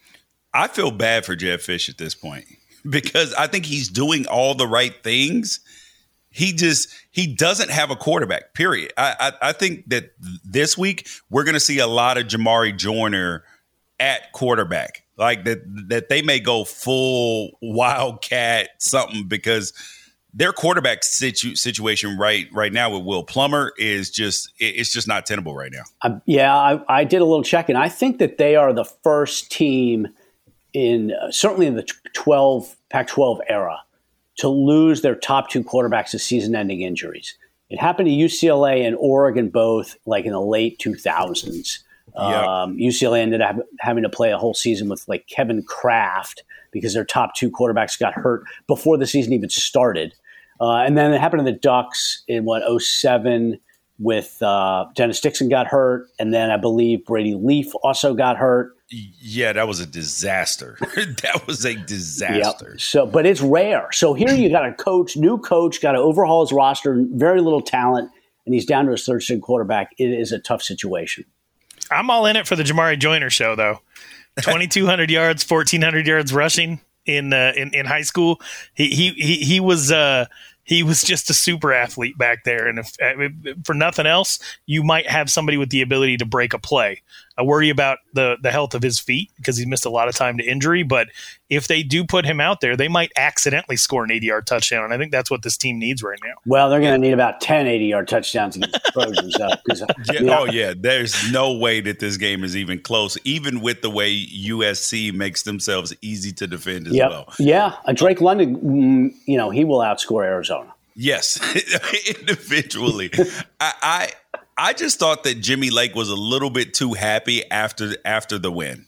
I feel bad for Jedd Fisch at this point because I think he's doing all the right things. He just he doesn't have a quarterback, period. I, I, I think that this week we're going to see a lot of Jamari Joyner at quarterback, like that that they may go full Wildcat something because their quarterback situ- situation right right now with Will Plummer is just it's just not tenable right now.
Uh, yeah, I, I did a little checking. I think that they are the first team in uh, certainly in the twelve Pac twelve era to lose their top two quarterbacks to season-ending injuries. It happened to U C L A and Oregon both, like in the late two thousands. Yep. Um, U C L A ended up having to play a whole season with like Kevin Kraft because their top two quarterbacks got hurt before the season even started. Uh, and then it happened to the Ducks in what oh seven with uh, Dennis Dixon got hurt, and then I believe Brady Leaf also got hurt.
Yeah, that was a disaster. That was a disaster.
Yep. So, but it's rare. So here you got a coach, new coach, got to overhaul his roster, very little talent, and he's down to his third string quarterback. It is a tough situation.
I'm all in it for the Jamari Joyner show, though. twenty-two hundred yards, fourteen hundred yards rushing in uh, in in high school. He he he, he was uh, he was just a super athlete back there, and if, if for nothing else, you might have somebody with the ability to break a play. I worry about the the health of his feet because he missed a lot of time to injury. But if they do put him out there, they might accidentally score an eighty-yard touchdown, and I think that's what this team needs right now.
Well, they're going to need about ten eighty-yard touchdowns against the Trojans. Uh,
yeah, you know, oh, yeah. There's no way that this game is even close, even with the way U S C makes themselves easy to defend as
yep.
well.
Yeah, uh, Drake London, you know, he will outscore Arizona.
Yes, individually. I, I I just thought that Jimmy Lake was a little bit too happy after after the win.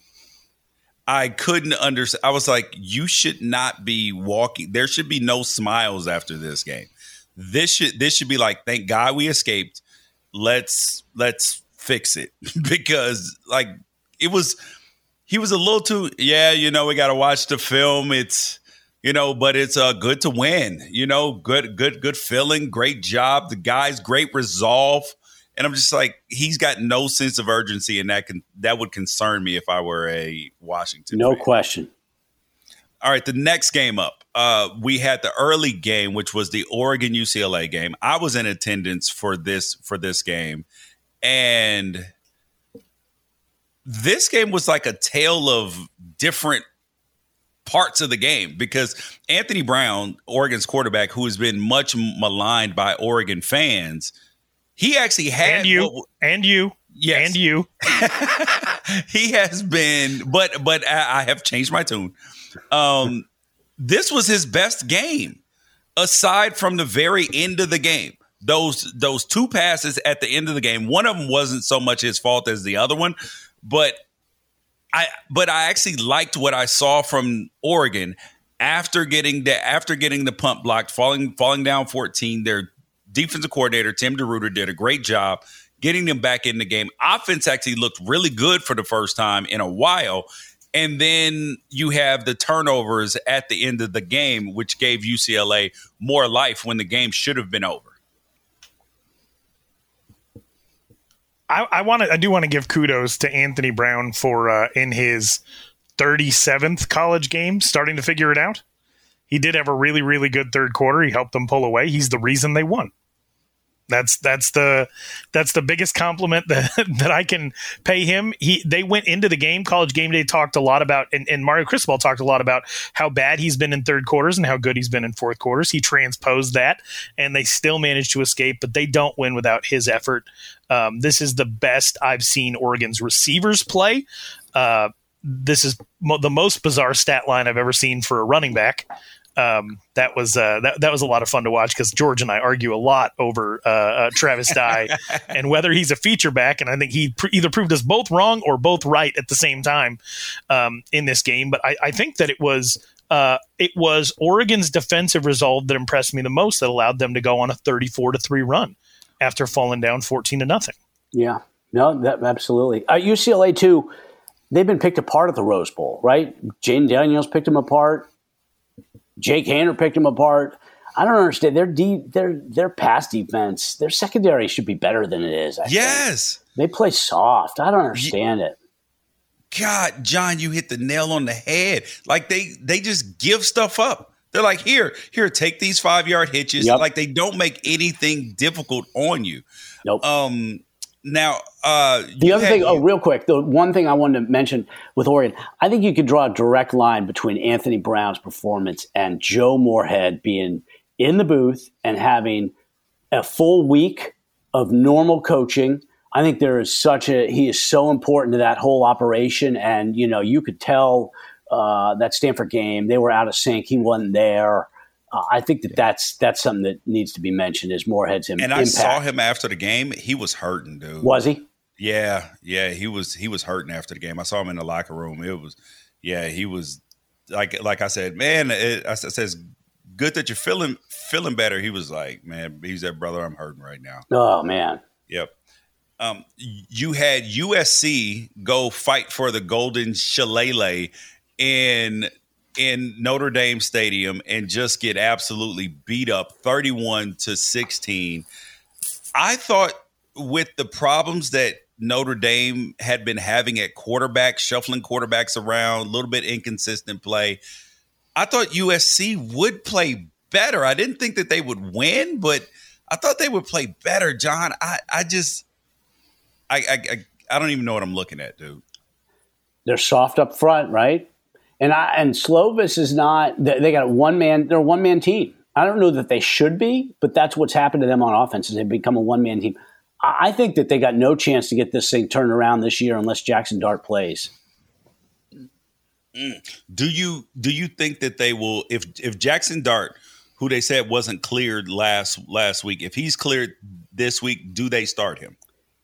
I couldn't understand. I was like, you should not be walking. There should be no smiles after this game. This should this should be like, thank God we escaped. Let's let's fix it because like it was. He was a little too. Yeah, you know, we got to watch the film. It's. You know, but it's uh, good to win. You know, good, good, good feeling. Great job. The guy's great resolve. And I'm just like, he's got no sense of urgency, and that can that would concern me if I were a Washington
No
fan.
question.
All right, the next game up, uh, we had the early game, which was the Oregon U C L A game. I was in attendance for this for this game, and this game was like a tale of different parts of the game because Anthony Brown, Oregon's quarterback, who has been much maligned by Oregon fans, he actually had
and you
what,
and you
yes.
and you.
He has been, but but I, I have changed my tune. Um, this was his best game, aside from the very end of the game. Those those two passes at the end of the game, one of them wasn't so much his fault as the other one, but. I but I actually liked what I saw from Oregon after getting the after getting the punt blocked, falling falling down fourteen. Their defensive coordinator Tim DeRuyter did a great job getting them back in the game. Offense actually looked really good for the first time in a while, and then you have the turnovers at the end of the game, which gave U C L A more life when the game should have been over.
I, I want to. I do want to give kudos to Anthony Brown for uh, in his thirty-seventh college game starting to figure it out. He did have a really, really good third quarter. He helped them pull away. He's the reason they won. That's that's the that's the biggest compliment that, that I can pay him. He they went into the game. College Game Day talked a lot about, and, and Mario Cristobal talked a lot about how bad he's been in third quarters and how good he's been in fourth quarters. He transposed that, and they still managed to escape, but they don't win without his effort. Um, this is the best I've seen Oregon's receivers play. Uh, this is mo- the most bizarre stat line I've ever seen for a running back. Um, that was uh, that that was a lot of fun to watch because George and I argue a lot over uh, uh, Travis Dye and whether he's a feature back, and I think he pr- either proved us both wrong or both right at the same time um, in this game. But I, I think that it was uh, it was Oregon's defensive resolve that impressed me the most, that allowed them to go on a thirty-four to three run after falling down fourteen to nothing.
Yeah, no, that absolutely. Uh, U C L A too. They've been picked apart at the Rose Bowl, right? Jane Daniels picked them apart. Jake Haener picked them apart. I don't understand. Their deep, their their pass defense, their secondary should be better than it is. I
yes.
think. They play soft. I don't understand it.
God, John, you hit the nail on the head. Like they they just give stuff up. They're like, here, here, take these five-yard hitches.
Yep.
Like they don't make anything difficult on you.
Nope.
Um, now, uh,
the other thing,
you,
oh, real quick, the one thing I wanted to mention with Oregon, I think you could draw a direct line between Anthony Brown's performance and Joe Moorhead being in the booth and having a full week of normal coaching. I think there is such a, he is so important to that whole operation. And, you know, you could tell uh, that Stanford game, they were out of sync. He wasn't there. Uh, I think that that's, that's something that needs to be mentioned is Moorhead's im-
and I
impact.
saw him after the game. He was hurting, dude.
Was he?
Yeah. Yeah. He was, he was hurting after the game. I saw him in the locker room. It was, yeah, he was like, like I said, man, it, I says, good that you're feeling, feeling better. He was like, man, he said, brother, I'm hurting right now.
Oh, man.
Yep. Um, you had U S C go fight for the Golden Shillelagh in in Notre Dame Stadium and just get absolutely beat up thirty-one to sixteen. I thought with the problems that Notre Dame had been having at quarterback, shuffling quarterbacks around, a little bit inconsistent play, I thought U S C would play better. I didn't think that they would win, but I thought they would play better, John. I, I just I, I I don't even know what I'm looking at, dude.
They're soft up front, right? And I and Slovis is not. They, they got a one man. They're a one man team. I don't know that they should be, but that's what's happened to them on offense. Is they've become a one man team. I, I think that they got no chance to get this thing turned around this year unless Jackson Dart plays.
Mm. Do you do you think that they will? If if Jackson Dart, who they said wasn't cleared last last week, if he's cleared this week, do they start him?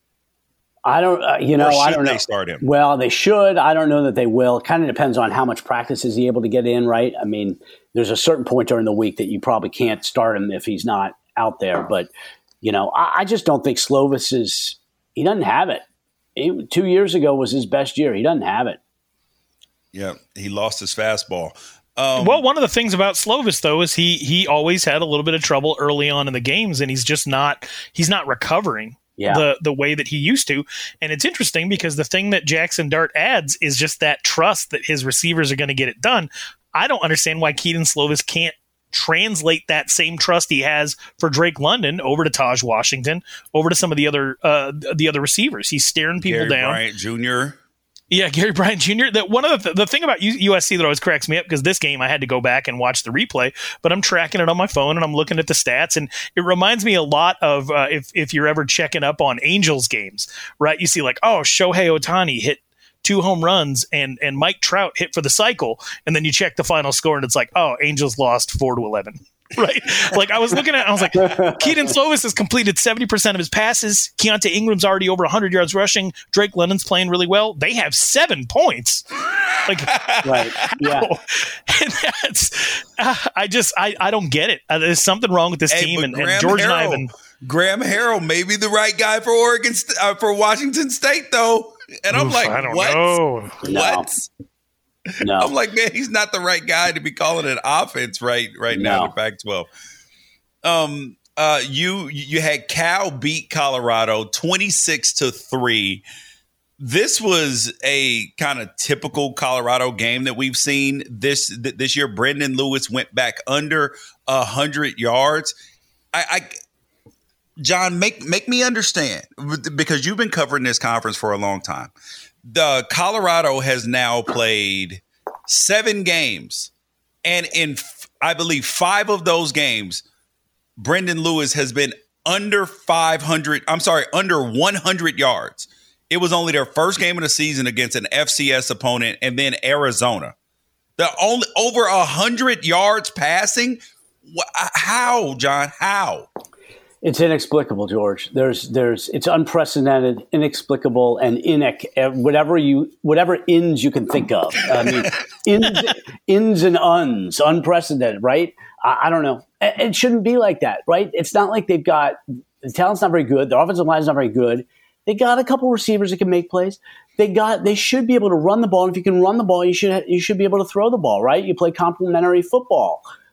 I don't, uh, you know,
or should
I don't know.
They start him?
Well, they should. I don't know that they will. It kind of depends on how much practice is he able to get in, right? I mean, there's a certain point during the week that you probably can't start him if he's not out there. But, you know, I, I just don't think Slovis is, he doesn't have it. He, two years ago was his best year. He doesn't have it.
Yeah, he lost his fastball. Um,
well, one of the things about Slovis, though, is he he always had a little bit of trouble early on in the games, and he's just not he's not recovering. Yeah. The the way that he used to. And it's interesting because the thing that Jackson Dart adds is just that trust that his receivers are going to get it done. I don't understand why Keaton Slovis can't translate that same trust he has for Drake London over to Taj Washington, over to some of the other uh, the other receivers. He's staring people
Gary
down.
Bryant Junior
Yeah, Gary Bryant Junior That one of the th- the thing about U- USC that always cracks me up, because this game I had to go back and watch the replay, but I'm tracking it on my phone and I'm looking at the stats, and it reminds me a lot of uh, if if you're ever checking up on Angels games, right? You see like, oh, Shohei Ohtani hit two home runs and and Mike Trout hit for the cycle, and then you check the final score and it's like, oh, Angels lost four to eleven. Right. Like I was looking at, I was like, Keaton Slovis has completed seventy percent of his passes. Keontae Ingram's already over one hundred yards rushing. Drake London's playing really well. They have seven points. Like,
right. Yeah.
And that's, uh, I just, I, I don't get it. Uh, there's something wrong with this
hey,
team. And,
Graham
and George
Harrell,
and I have been,
Graham Harrell may be the right guy for Oregon, uh, for Washington State, though. And I'm
oof,
like,
I don't
what?
know.
What?
No.
I'm like, man, he's not the right guy to be calling an offense right right now
No.
in the Pac twelve. Um, uh, you you had Cal beat Colorado twenty-six to three. This was a kind of typical Colorado game that we've seen this th- this year. Brendan Lewis went back under a hundred yards. I, I John, make make me understand, because you've been covering this conference for a long time. The Colorado has now played seven games, and in I believe five of those games, Brendan Lewis has been under five hundred. I'm sorry, under one hundred yards. It was only their first game of the season against an F C S opponent, and then Arizona. They're only over one hundred yards passing. How, John? How?
It's inexplicable, George. There's, there's, it's unprecedented, inexplicable, and inec- whatever you, whatever ins you can think of. I mean, ins, ins and uns, unprecedented, right? I, I don't know. It, it shouldn't be like that, right? It's not like they've got the talent's not very good. Their offensive line is not very good. They got a couple receivers that can make plays. They got, they should be able to run the ball. And if you can run the ball, you should, you should be able to throw the ball, right? You play complementary football.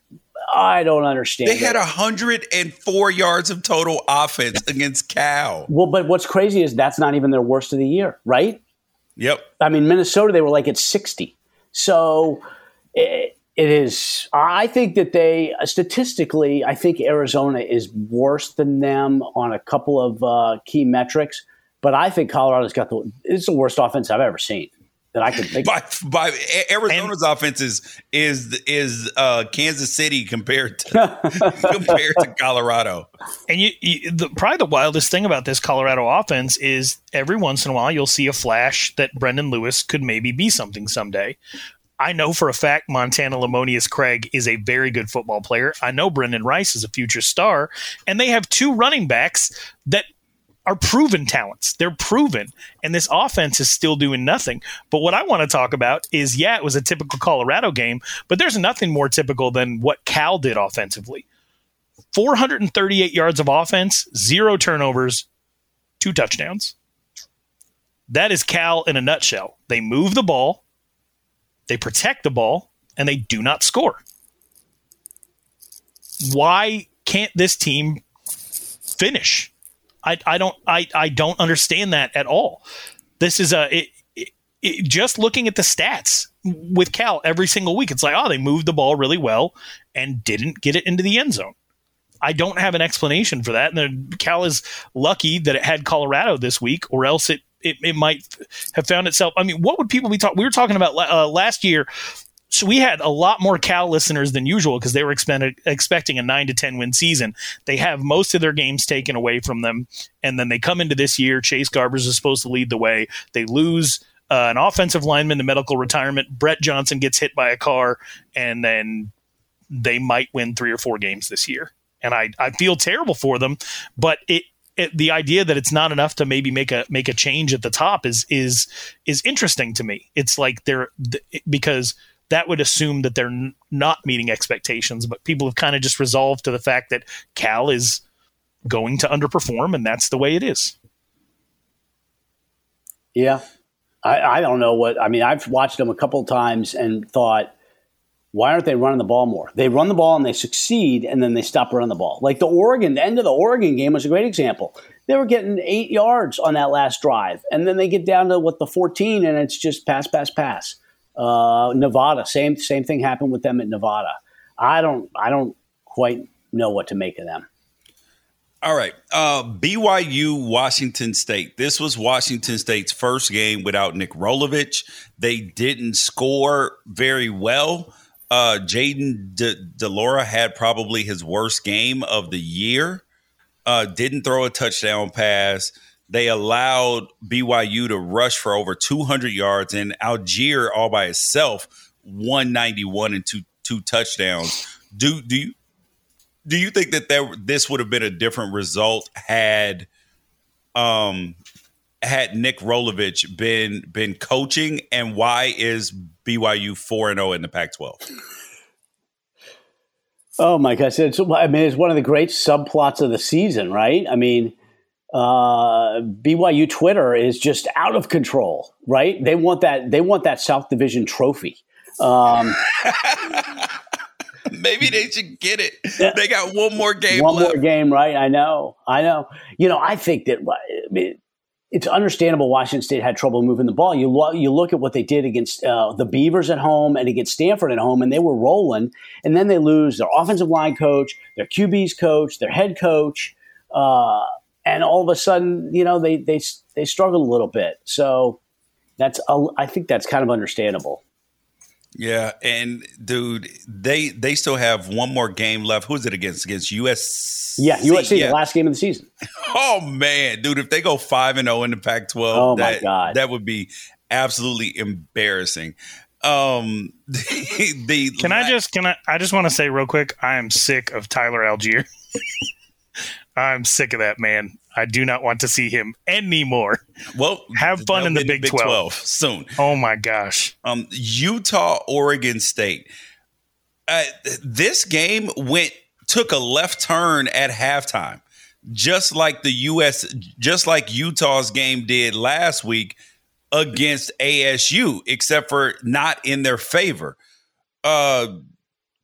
I don't understand.
They had one hundred four yards of total offense against Cal.
Well, but what's crazy is that's not even their worst of the year, right?
Yep.
I mean, Minnesota, they were like at sixty. So it, it is, I think that they, statistically, I think Arizona is worse than them on a couple of uh, key metrics. But I think Colorado's got the, it's the worst offense I've ever seen that I could think
by,
of.
By Arizona's and, offense is is is uh, Kansas City compared to compared to Colorado.
And you, you the, probably the wildest thing about this Colorado offense is every once in a while you'll see a flash that Brendan Lewis could maybe be something someday. I know for a fact Montana Lamonius Craig is a very good football player. I know Brendan Rice is a future star, and they have two running backs that are proven talents. They're proven, and this offense is still doing nothing. But what I want to talk about is, yeah, it was a typical Colorado game, but there's nothing more typical than what Cal did offensively. four hundred thirty-eight yards of offense, zero turnovers, two touchdowns. That is Cal in a nutshell. They move the ball, they protect the ball, and they do not score. Why can't this team finish? I, I don't I, I don't understand that at all. This is a it, it, it, just looking at the stats with Cal every single week. It's like, oh, they moved the ball really well and didn't get it into the end zone. I don't have an explanation for that. And then Cal is lucky that it had Colorado this week, or else it it, it might have found itself. I mean, what would people be talking? We were talking about uh, last year. So we had a lot more Cal listeners than usual because they were expected, expecting a nine to ten win season. They have most of their games taken away from them. And then they come into this year. Chase Garbers is supposed to lead the way. They lose uh, an offensive lineman to medical retirement. Brett Johnson gets hit by a car, and then they might win three or four games this year. And I, I feel terrible for them, but it, it, the idea that it's not enough to maybe make a make a change at the top is is is interesting to me. It's like they're because that would assume that they're n- not meeting expectations, but people have kind of just resolved to the fact that Cal is going to underperform, and that's the way it is.
Yeah. I, I don't know what – I mean, I've watched them a couple of times and thought, why aren't they running the ball more? They run the ball and they succeed, and then they stop running the ball. Like the Oregon – the end of the Oregon game was a great example. They were getting eight yards on that last drive, and then they get down to, what, the fourteen, and it's just pass, pass, pass. Uh, Nevada, same same thing happened with them at Nevada. I don't I don't quite know what to make of them.
All right, uh, B Y U Washington State. This was Washington State's first game without Nick Rolovich. They didn't score very well. Uh, Jaden De- DeLaura had probably his worst game of the year. Uh, didn't throw a touchdown pass. They allowed B Y U to rush for over two hundred yards, and Algier all by itself one ninety-one and two two touchdowns. Do do you do you think that there, this would have been a different result had um had Nick Rolovich been been coaching? And why is B Y U four and zero in the Pac twelve?
Oh my gosh! It's, I mean, it's one of the great subplots of the season, right? I mean. Uh, B Y U Twitter is just out of control, right? They want that. They want that South Division trophy. Um,
Maybe they should get it. They got one more game.
One
left.
more game, right? I know. I know. You know, I think that I mean, it's understandable. Washington State had trouble moving the ball. You lo- you look at what they did against uh, the Beavers at home and against Stanford at home, and they were rolling. And then they lose their offensive line coach, their Q B's coach, their head coach. Uh, And all of a sudden, you know, they they they struggled a little bit. So that's a, I think that's kind of understandable.
Yeah, and dude, they they still have one more game left. Who's it against? Against U S C?
Yeah, U S C, yeah. The last game of the season.
Oh man, dude, if they go five and zero in the Pac twelve,
oh
that,
my god,
that would be absolutely embarrassing. Um, the, the
can la- I just can I I just want to say real quick, I am sick of Tyler Algier. I'm sick of that man. I do not want to see him anymore.
Well,
have fun in the Big,
Big
twelve.
twelve soon.
Oh my gosh.
Um, Utah, Oregon State. Uh, this game went took a left turn at halftime, just like the U S, just like Utah's game did last week against A S U, except for not in their favor. Uh,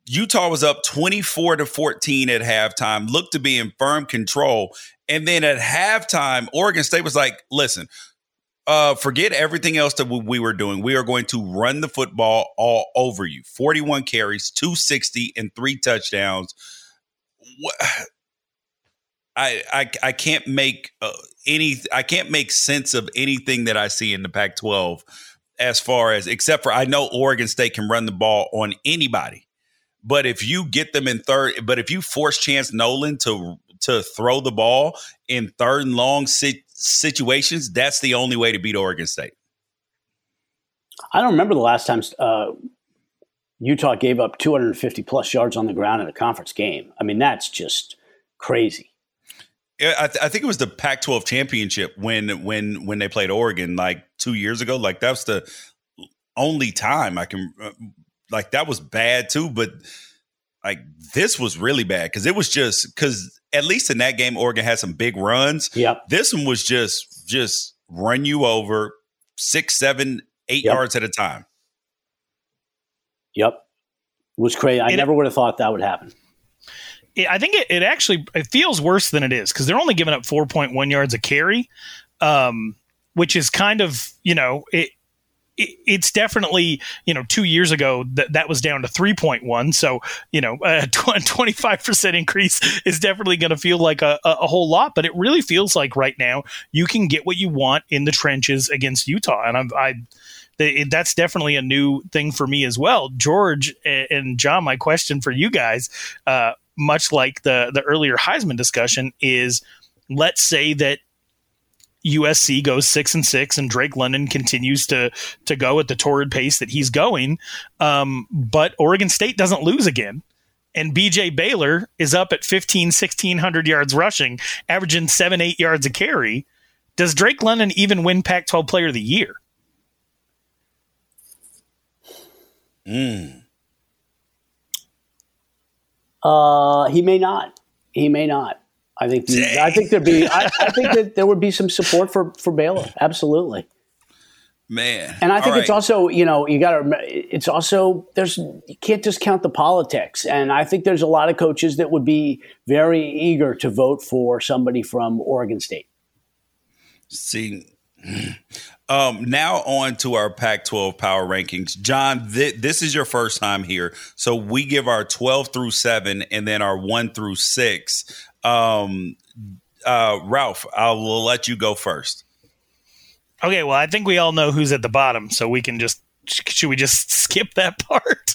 Utah was up twenty-four to fourteen at halftime, looked to be in firm control. And then at halftime, Oregon State was like, listen, uh, forget everything else that we were doing. We are going to run the football all over you. forty-one carries, two sixty, and three touchdowns. What? I, I I can't make uh, any I can't make sense of anything that I see in the Pac twelve as far as, except for I know Oregon State can run the ball on anybody, but if you get them in third, but if you force Chance Nolan to to throw the ball in third and long si- situations, that's the only way to beat Oregon State.
I don't remember the last time uh, Utah gave up two hundred fifty plus yards on the ground in a conference game. I mean, that's just crazy.
I, th- I think it was the Pac twelve championship when when when they played Oregon like two years ago. Like that was the only time I can uh, like that was bad too. But like this was really bad because it was just because at least in that game Oregon had some big runs.
Yep.
This one was just just run you over six, seven, eight
Yep.
yards at a time.
Yep, it was crazy. I
It-
never would have thought that would happen.
I think it, it actually it feels worse than it is because they're only giving up four point one yards a carry, um, which is kind of, you know, it, it it's definitely, you know, two years ago that that was down to three point one. So, you know, a twenty-five percent increase is definitely going to feel like a, a, a whole lot. But it really feels like right now you can get what you want in the trenches against Utah. And I'm, I, they, that's definitely a new thing for me as well. George and John, my question for you guys, uh, much like the the earlier Heisman discussion, is let's say that U S C goes six and six and Drake London continues to to go at the torrid pace that he's going, um, but Oregon State doesn't lose again, and B J Baylor is up at fifteen, sixteen hundred yards rushing, averaging seven, eight yards a carry. Does Drake London even win Pac twelve Player of the Year?
Mm.
Uh, he may not. He may not. I think. The, I think there'd be. I, I think that there would be some support for for Baylor. Absolutely.
Man.
And I think
All
it's
right.
also, you know, you got to. It's also there's you can't discount the politics, and I think there's a lot of coaches that would be very eager to vote for somebody from Oregon State.
See, um, now on to our Pac twelve power rankings. John, th- this is your first time here. So we give our twelve through seven and then our one through six. Um, uh, Ralph, I will let you go first.
Okay, well, I think we all know who's at the bottom, so we can just should we just skip that part?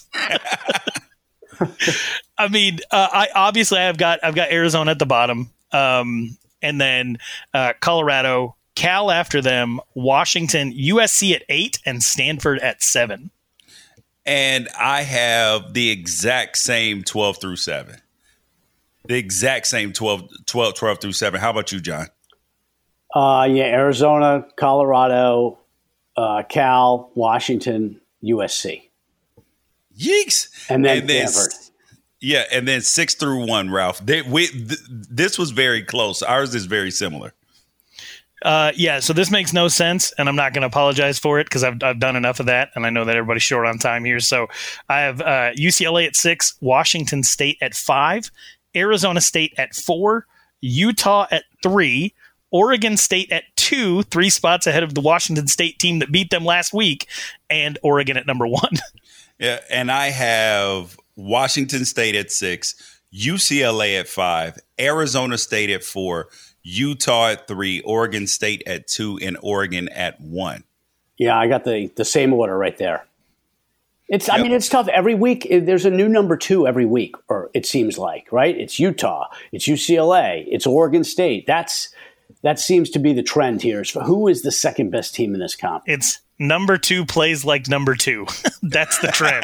I mean, uh, I obviously I've got I've got Arizona at the bottom, um, and then uh, Colorado, Cal after them, Washington, U S C at eight, and Stanford at seven.
And I have the exact same twelve through seven. The exact same twelve, twelve, twelve through seven. How about you, John?
Uh, yeah, Arizona, Colorado, uh, Cal, Washington, U S C,
Yeeks.
and then
And then-
Stanford.
Yeah, and then six through one, Ralph. They, we, th- this was very close. Ours is very similar.
Uh, yeah, so this makes no sense, and I'm not going to apologize for it because I've I've done enough of that, and I know that everybody's short on time here. So I have uh, U C L A at six, Washington State at five, Arizona State at four, Utah at three, Oregon State at two, three spots ahead of the Washington State team that beat them last week, and Oregon at number one.
Yeah, and I have Washington State at six, U C L A at five, Arizona State at four, Utah at three, Oregon State at two, and Oregon at one.
Yeah, I got the the same order right there. It's. I
Yep.
mean, it's tough. Every week, eh, there's a new number two every week, or it seems like, right? It's Utah, it's U C L A, it's Oregon State. That's that seems to be the trend here. So who is the second best team in this comp?
It's number two plays like number two. That's the trend.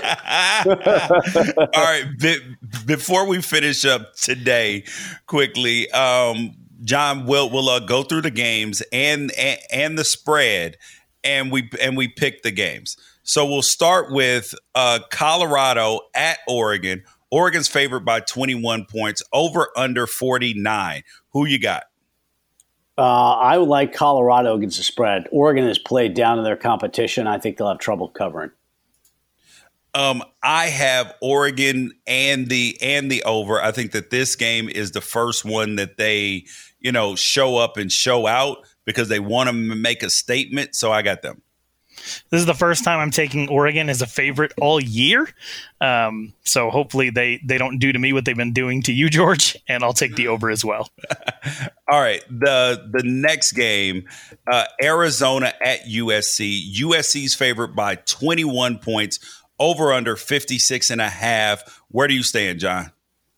All right, be, before we finish up today, quickly, um, John, we'll we'll uh, go through the games and, and and the spread, and we and we pick the games. So we'll start with uh, Colorado at Oregon. Oregon's favored by twenty-one points, over under forty-nine. Who you got?
Uh, I would like Colorado against the spread. Oregon has played down to their competition. I think they'll have trouble covering.
Um, I have Oregon and the and the over. I think that this game is the first one that they, you know, show up and show out because they want to make a statement. So I got them.
This is the first time I'm taking Oregon as a favorite all year. Um, so hopefully they, they don't do to me what they've been doing to you, George, and I'll take the over as well.
All right. The the next game, uh, Arizona at U S C. U S C's favored by twenty-one points, over under fifty-six and a half. Where do you stand, John?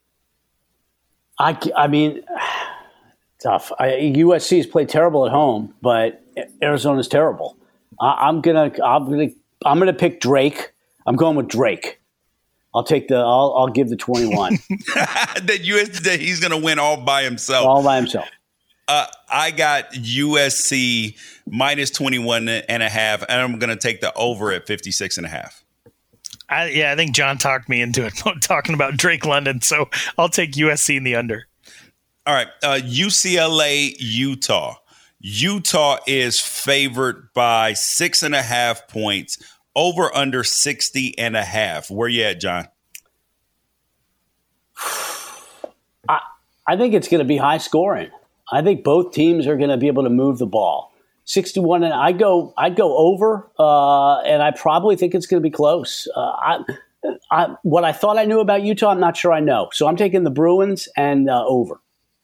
I, I mean, tough. I, U S C's played terrible at home, but Arizona's terrible. I, I'm gonna, I'm gonna, I'm gonna pick Drake. I'm going with Drake. I'll take the. I'll, I'll give the twenty-one.
that U S that he's gonna win all by himself.
All by himself.
Uh, I got U S C minus twenty-one and a half, and I'm gonna take the over at fifty-six and a half.
I, yeah, I think John talked me into it, talking about Drake London. So I'll take U S C in the under.
All right, uh, U C L A, Utah. Utah is favored by six and a half points, over under sixty and a half. Where you at, John?
I, I think it's going to be high scoring. I think both teams are going to be able to move the ball. sixty-one, and I go, I'd go over, uh, and I probably think it's going to be close. Uh, I, I, what I thought I knew about Utah, I'm not sure I know. So I'm taking the Bruins and uh, over.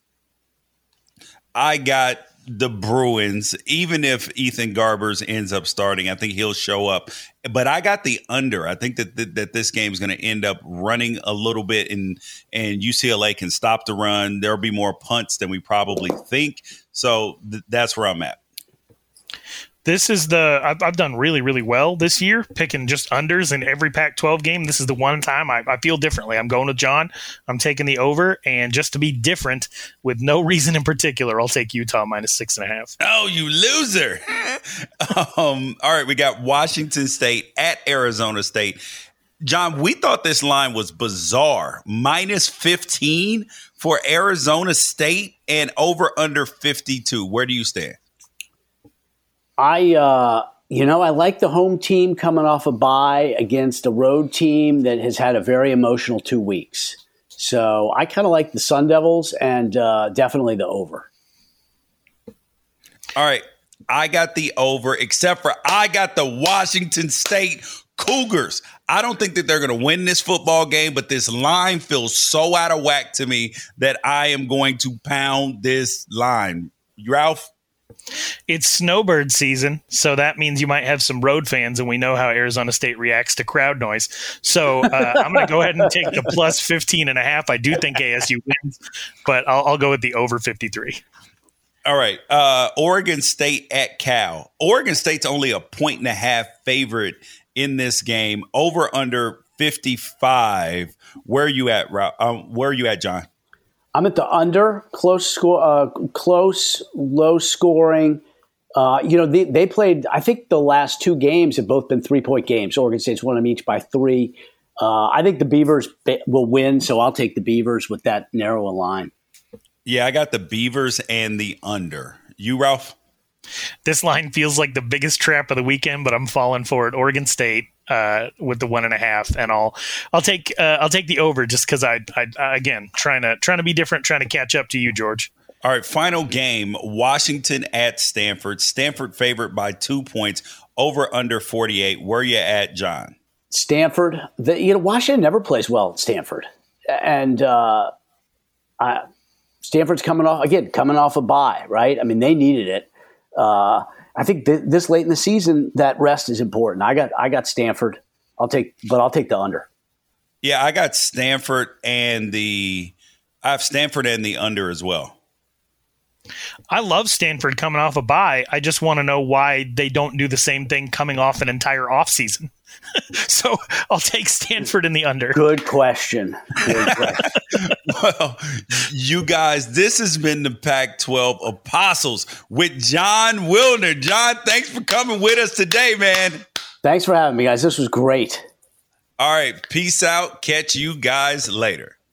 I got the Bruins, even if Ethan Garbers ends up starting, I think he'll show up. But I got the under. I think that that, that this game is going to end up running a little bit, and and U C L A can stop the run. There'll be more punts than we probably think. So th- that's where I'm at.
This is the I've, I've done really, really well this year, picking just unders in every Pac twelve game. This is the one time I, I feel differently. I'm going with John. I'm taking the over, and just to be different, with no reason in particular, I'll take Utah minus six and a half.
Oh, you loser! um, all right, we got Washington State at Arizona State. John, we thought this line was bizarre. Minus fifteen for Arizona State and over under fifty-two. Where do you stand?
I, uh, you know, I like the home team coming off a bye against a road team that has had a very emotional two weeks. So I kind of like the Sun Devils and uh, definitely the over.
All right. I got the over, except for I got the Washington State Cougars. I don't think that they're going to win this football game, but this line feels so out of whack to me that I am going to pound this line. Ralph?
It's snowbird season, so that means you might have some road fans, and we know how Arizona State reacts to crowd noise. So uh, I'm going to go ahead and take the plus fifteen and a half. I do think A S U wins, but I'll, I'll go with the over fifty-three.
All right. Uh, Oregon State at Cal. Oregon State's only a point and a half favorite in this game. Over under fifty-five. Where are you at, um, where are you at, John?
I'm at the under, close score, uh, close, low scoring. Uh, you know, they, they played, I think the last two games have both been three-point games. Oregon State's won them each by three. Uh, I think the Beavers will win, so I'll take the Beavers with that narrow a line.
Yeah, I got the Beavers and the under. You, Ralph?
This line feels like the biggest trap of the weekend, but I'm falling for it. Oregon State uh, with the one and a half, and I'll I'll take uh, I'll take the over just because I, I again trying to trying to be different, trying to catch up to you, George.
All right, final game: Washington at Stanford. Stanford favored by two points. Over under forty-eight. Where you at, John?
Stanford. The, you know, Washington never plays well at Stanford, and uh, I, Stanford's coming off again, coming off a bye, right? I mean, they needed it. Uh, I think th- this late in the season, that rest is important. I got, I got Stanford. I'll take, but I'll take the under.
Yeah, I got Stanford and the, I have Stanford and the under as well.
I love Stanford coming off a bye. I just want to know why they don't do the same thing coming off an entire offseason. So I'll take Stanford in the under.
Good question. Good question.
Well, you guys, this has been the Pac twelve Apostles with Jon Wilner. John, thanks for coming with us today, man.
Thanks for having me, guys. This was great.
All right. Peace out. Catch you guys later.